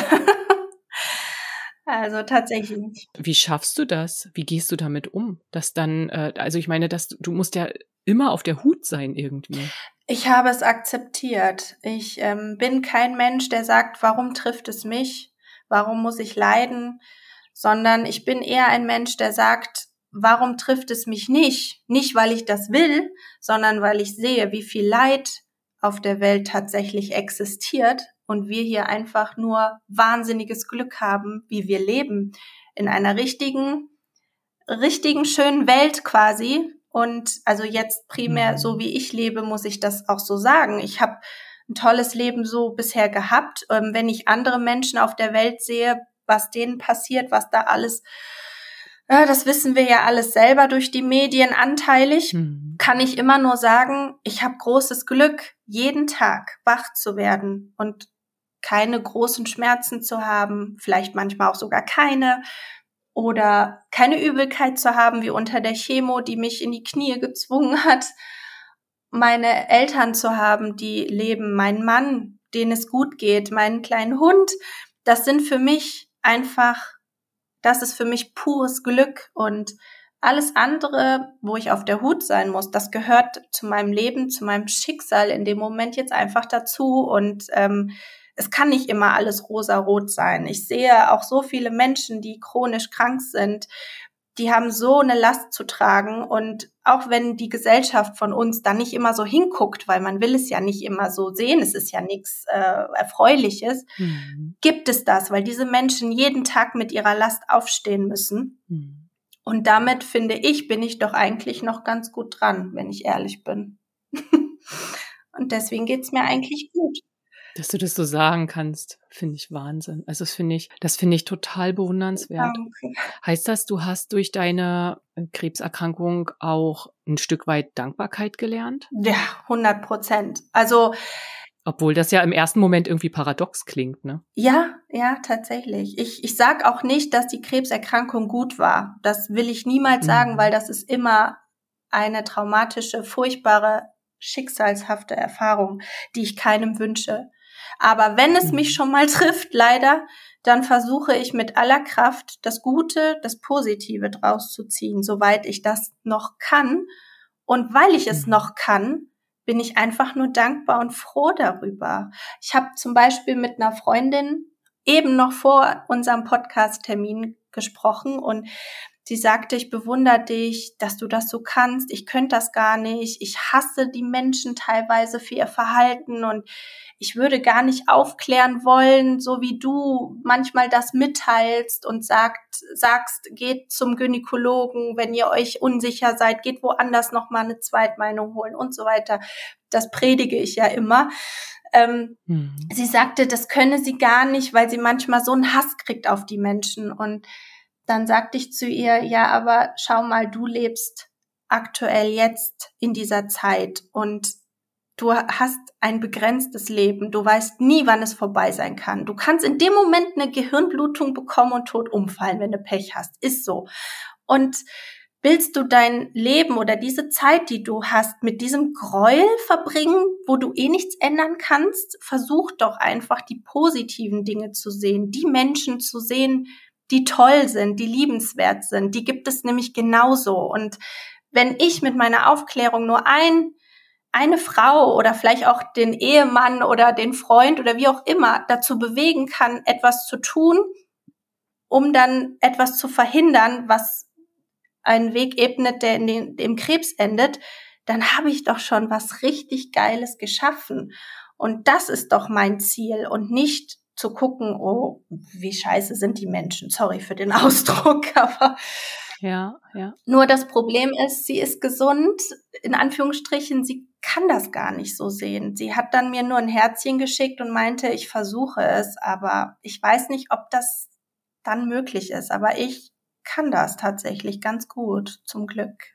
Also tatsächlich. Wie schaffst du das? Wie gehst du damit um? Dass dann, äh, also ich meine, dass du, du musst ja immer auf der Hut sein irgendwie. Ich habe es akzeptiert. Ich ähm, bin kein Mensch, der sagt, warum trifft es mich? Warum muss ich leiden? Sondern ich bin eher ein Mensch, der sagt, warum trifft es mich nicht? Nicht, weil ich das will, sondern weil ich sehe, wie viel Leid auf der Welt tatsächlich existiert und wir hier einfach nur wahnsinniges Glück haben, wie wir leben. In einer richtigen, richtigen, schönen Welt quasi. Und also jetzt primär so wie ich lebe, muss ich das auch so sagen. Ich habe ein tolles Leben so bisher gehabt. Ähm, wenn ich andere Menschen auf der Welt sehe, was denen passiert, was da alles, ja, das wissen wir ja alles selber durch die Medien anteilig, mhm. kann ich immer nur sagen, ich habe großes Glück, jeden Tag wach zu werden und keine großen Schmerzen zu haben, vielleicht manchmal auch sogar keine, oder keine Übelkeit zu haben wie unter der Chemo, die mich in die Knie gezwungen hat, meine Eltern zu haben, die leben, meinen Mann, denen es gut geht, meinen kleinen Hund. Das sind für mich einfach, das ist für mich pures Glück, und alles andere, wo ich auf der Hut sein muss, das gehört zu meinem Leben, zu meinem Schicksal in dem Moment jetzt einfach dazu, und ähm, es kann nicht immer alles rosarot sein. Ich sehe auch so viele Menschen, die chronisch krank sind, die haben so eine Last zu tragen, und auch wenn die Gesellschaft von uns da nicht immer so hinguckt, weil man will es ja nicht immer so sehen, es ist ja nichts äh, Erfreuliches, mhm. gibt es das, weil diese Menschen jeden Tag mit ihrer Last aufstehen müssen. Mhm. Und damit, finde ich, bin ich doch eigentlich noch ganz gut dran, wenn ich ehrlich bin. Und deswegen geht's mir eigentlich gut. Dass du das so sagen kannst, finde ich Wahnsinn. Also das finde ich, das finde ich total bewundernswert. Danke. Heißt das, du hast durch deine Krebserkrankung auch ein Stück weit Dankbarkeit gelernt? Ja, hundert Prozent. Also obwohl das ja im ersten Moment irgendwie paradox klingt, ne? Ja, ja, tatsächlich. Ich ich sag auch nicht, dass die Krebserkrankung gut war. Das will ich niemals sagen, mhm. weil das ist immer eine traumatische, furchtbare, schicksalshafte Erfahrung, die ich keinem wünsche. Aber wenn es mich schon mal trifft, leider, dann versuche ich mit aller Kraft das Gute, das Positive draus zu ziehen, soweit ich das noch kann. Und weil ich es noch kann, bin ich einfach nur dankbar und froh darüber. Ich habe zum Beispiel mit einer Freundin eben noch vor unserem Podcast-Termin gesprochen, und sie sagte, ich bewundere dich, dass du das so kannst. Ich könnte das gar nicht. Ich hasse die Menschen teilweise für ihr Verhalten, und ich würde gar nicht aufklären wollen, so wie du manchmal das mitteilst und sagt, sagst, geht zum Gynäkologen, wenn ihr euch unsicher seid, geht woanders nochmal eine Zweitmeinung holen und so weiter. Das predige ich ja immer. Ähm, mhm. Sie sagte, das könne sie gar nicht, weil sie manchmal so einen Hass kriegt auf die Menschen. Und dann sagte ich zu ihr, ja, aber schau mal, du lebst aktuell jetzt in dieser Zeit, und du hast ein begrenztes Leben. Du weißt nie, wann es vorbei sein kann. Du kannst in dem Moment eine Gehirnblutung bekommen und tot umfallen, wenn du Pech hast. Ist so. Und willst du dein Leben oder diese Zeit, die du hast, mit diesem Gräuel verbringen, wo du eh nichts ändern kannst? Versuch doch einfach, die positiven Dinge zu sehen, die Menschen zu sehen, die toll sind, die liebenswert sind. Die gibt es nämlich genauso. Und wenn ich mit meiner Aufklärung nur ein eine Frau oder vielleicht auch den Ehemann oder den Freund oder wie auch immer dazu bewegen kann, etwas zu tun, um dann etwas zu verhindern, was einen Weg ebnet, der in den, im Krebs endet, dann habe ich doch schon was richtig Geiles geschaffen. Und das ist doch mein Ziel, und nicht zu gucken, oh, wie scheiße sind die Menschen. Sorry für den Ausdruck, aber ja, ja. Nur das Problem ist, sie ist gesund, in Anführungsstrichen, sie kann das gar nicht so sehen. Sie hat dann mir nur ein Herzchen geschickt und meinte, ich versuche es, aber ich weiß nicht, ob das dann möglich ist. Aber ich kann das tatsächlich ganz gut, zum Glück.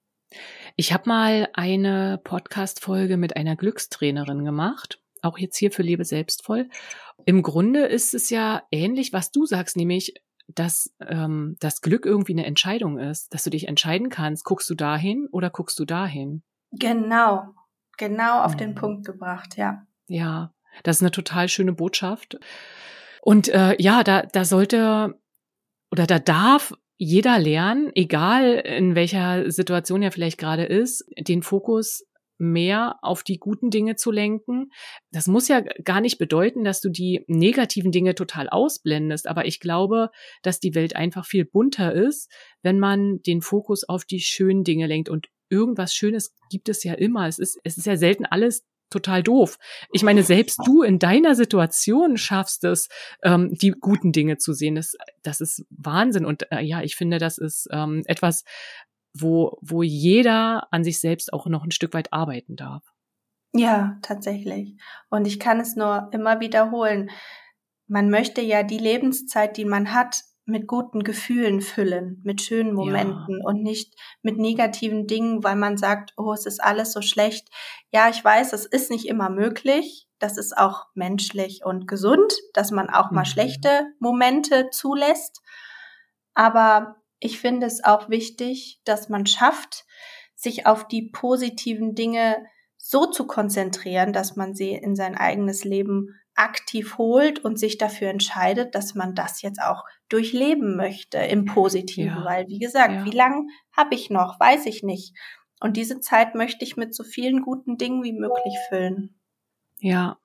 Ich habe mal eine Podcast-Folge mit einer Glückstrainerin gemacht, auch jetzt hier für Lebe selbstvoll. Im Grunde ist es ja ähnlich, was du sagst, nämlich, dass ähm, das Glück irgendwie eine Entscheidung ist, dass du dich entscheiden kannst, guckst du dahin oder guckst du dahin? Genau, genau auf Mhm. den Punkt gebracht, ja. Ja, das ist eine total schöne Botschaft. Und äh, ja, da, da sollte oder da darf jeder lernen, egal in welcher Situation er vielleicht gerade ist, den Fokus mehr auf die guten Dinge zu lenken. Das muss ja gar nicht bedeuten, dass du die negativen Dinge total ausblendest, aber ich glaube, dass die Welt einfach viel bunter ist, wenn man den Fokus auf die schönen Dinge lenkt. Und irgendwas Schönes gibt es ja immer. Es ist, es ist ja selten alles total doof. Ich meine, selbst du in deiner Situation schaffst es, ähm, die guten Dinge zu sehen. Das, das ist Wahnsinn. Und äh, ja, ich finde, das ist ähm, etwas, wo, wo jeder an sich selbst auch noch ein Stück weit arbeiten darf. Ja, tatsächlich. Und ich kann es nur immer wiederholen. Man möchte ja die Lebenszeit, die man hat, mit guten Gefühlen füllen, mit schönen Momenten Ja. und nicht mit negativen Dingen, weil man sagt, oh, es ist alles so schlecht. Ja, ich weiß, es ist nicht immer möglich. Das ist auch menschlich und gesund, dass man auch mal Mhm. schlechte Momente zulässt. Aber ich finde es auch wichtig, dass man schafft, sich auf die positiven Dinge so zu konzentrieren, dass man sie in sein eigenes Leben aktiv holt und sich dafür entscheidet, dass man das jetzt auch durchleben möchte im Positiven. Ja. Weil, wie gesagt, Ja. wie lange habe ich noch, weiß ich nicht. Und diese Zeit möchte ich mit so vielen guten Dingen wie möglich füllen. Ja.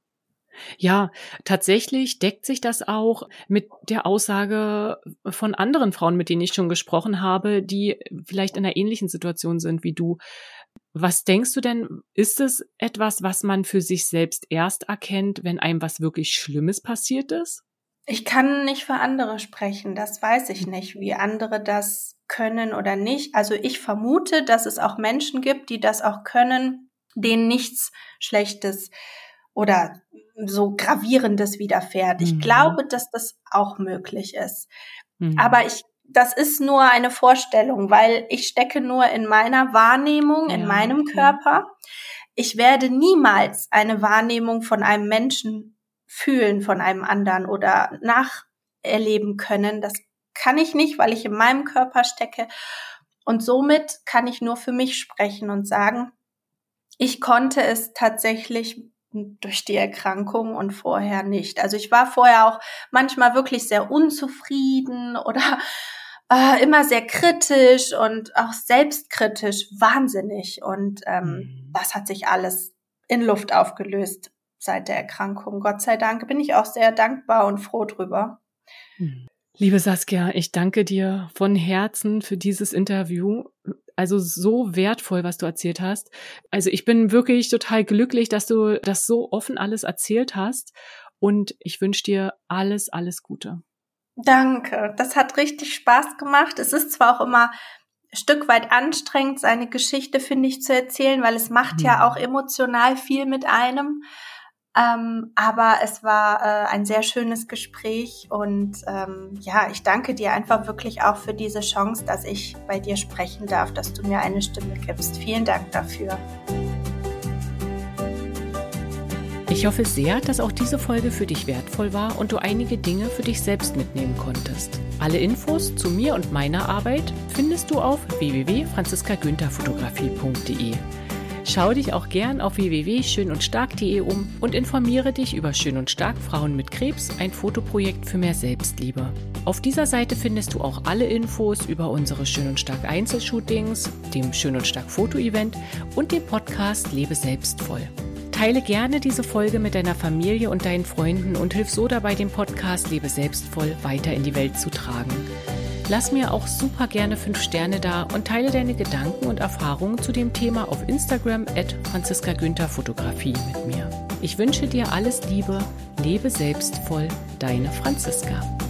Ja, tatsächlich deckt sich das auch mit der Aussage von anderen Frauen, mit denen ich schon gesprochen habe, die vielleicht in einer ähnlichen Situation sind wie du. Was denkst du denn, ist es etwas, was man für sich selbst erst erkennt, wenn einem was wirklich Schlimmes passiert ist? Ich kann nicht für andere sprechen, das weiß ich nicht, wie andere das können oder nicht. Also ich vermute, dass es auch Menschen gibt, die das auch können, denen nichts Schlechtes oder so Gravierendes widerfährt. Ich Mhm. glaube, dass das auch möglich ist. Mhm. Aber ich, das ist nur eine Vorstellung, weil ich stecke nur in meiner Wahrnehmung, in Ja, meinem ja. Körper. Ich werde niemals eine Wahrnehmung von einem Menschen fühlen, von einem anderen oder nacherleben können. Das kann ich nicht, weil ich in meinem Körper stecke. Und somit kann ich nur für mich sprechen und sagen, ich konnte es tatsächlich durch die Erkrankung und vorher nicht. Also ich war vorher auch manchmal wirklich sehr unzufrieden oder äh, immer sehr kritisch und auch selbstkritisch, wahnsinnig. Und ähm, Mhm. das hat sich alles in Luft aufgelöst seit der Erkrankung. Gott sei Dank bin ich auch sehr dankbar und froh drüber. Mhm. Liebe Saskia, ich danke dir von Herzen für dieses Interview. Also so wertvoll, was du erzählt hast. Also ich bin wirklich total glücklich, dass du das so offen alles erzählt hast. Und ich wünsche dir alles, alles Gute. Danke, das hat richtig Spaß gemacht. Es ist zwar auch immer ein Stück weit anstrengend, seine Geschichte, finde ich, zu erzählen, weil es macht Mhm. ja auch emotional viel mit einem. Ähm, aber es war äh, ein sehr schönes Gespräch und ähm, ja, ich danke dir einfach wirklich auch für diese Chance, dass ich bei dir sprechen darf, dass du mir eine Stimme gibst. Vielen Dank dafür. Ich hoffe sehr, dass auch diese Folge für dich wertvoll war und du einige Dinge für dich selbst mitnehmen konntest. Alle Infos zu mir und meiner Arbeit findest du auf w w w punkt franziska günther fotografie punkt d e. Schau dich auch gern auf w w w punkt schön und stark punkt d e um und informiere dich über Schön und Stark Frauen mit Krebs, ein Fotoprojekt für mehr Selbstliebe. Auf dieser Seite findest du auch alle Infos über unsere Schön und Stark Einzelshootings, dem Schön und Stark Foto-Event und dem Podcast Lebe selbstvoll. Teile gerne diese Folge mit deiner Familie und deinen Freunden und hilf so dabei, den Podcast Lebe selbstvoll weiter in die Welt zu tragen. Lass mir auch super gerne fünf Sterne da und teile deine Gedanken und Erfahrungen zu dem Thema auf Instagram at franziska günther fotografie mit mir. Ich wünsche dir alles Liebe, lebe selbstvoll, deine Franziska.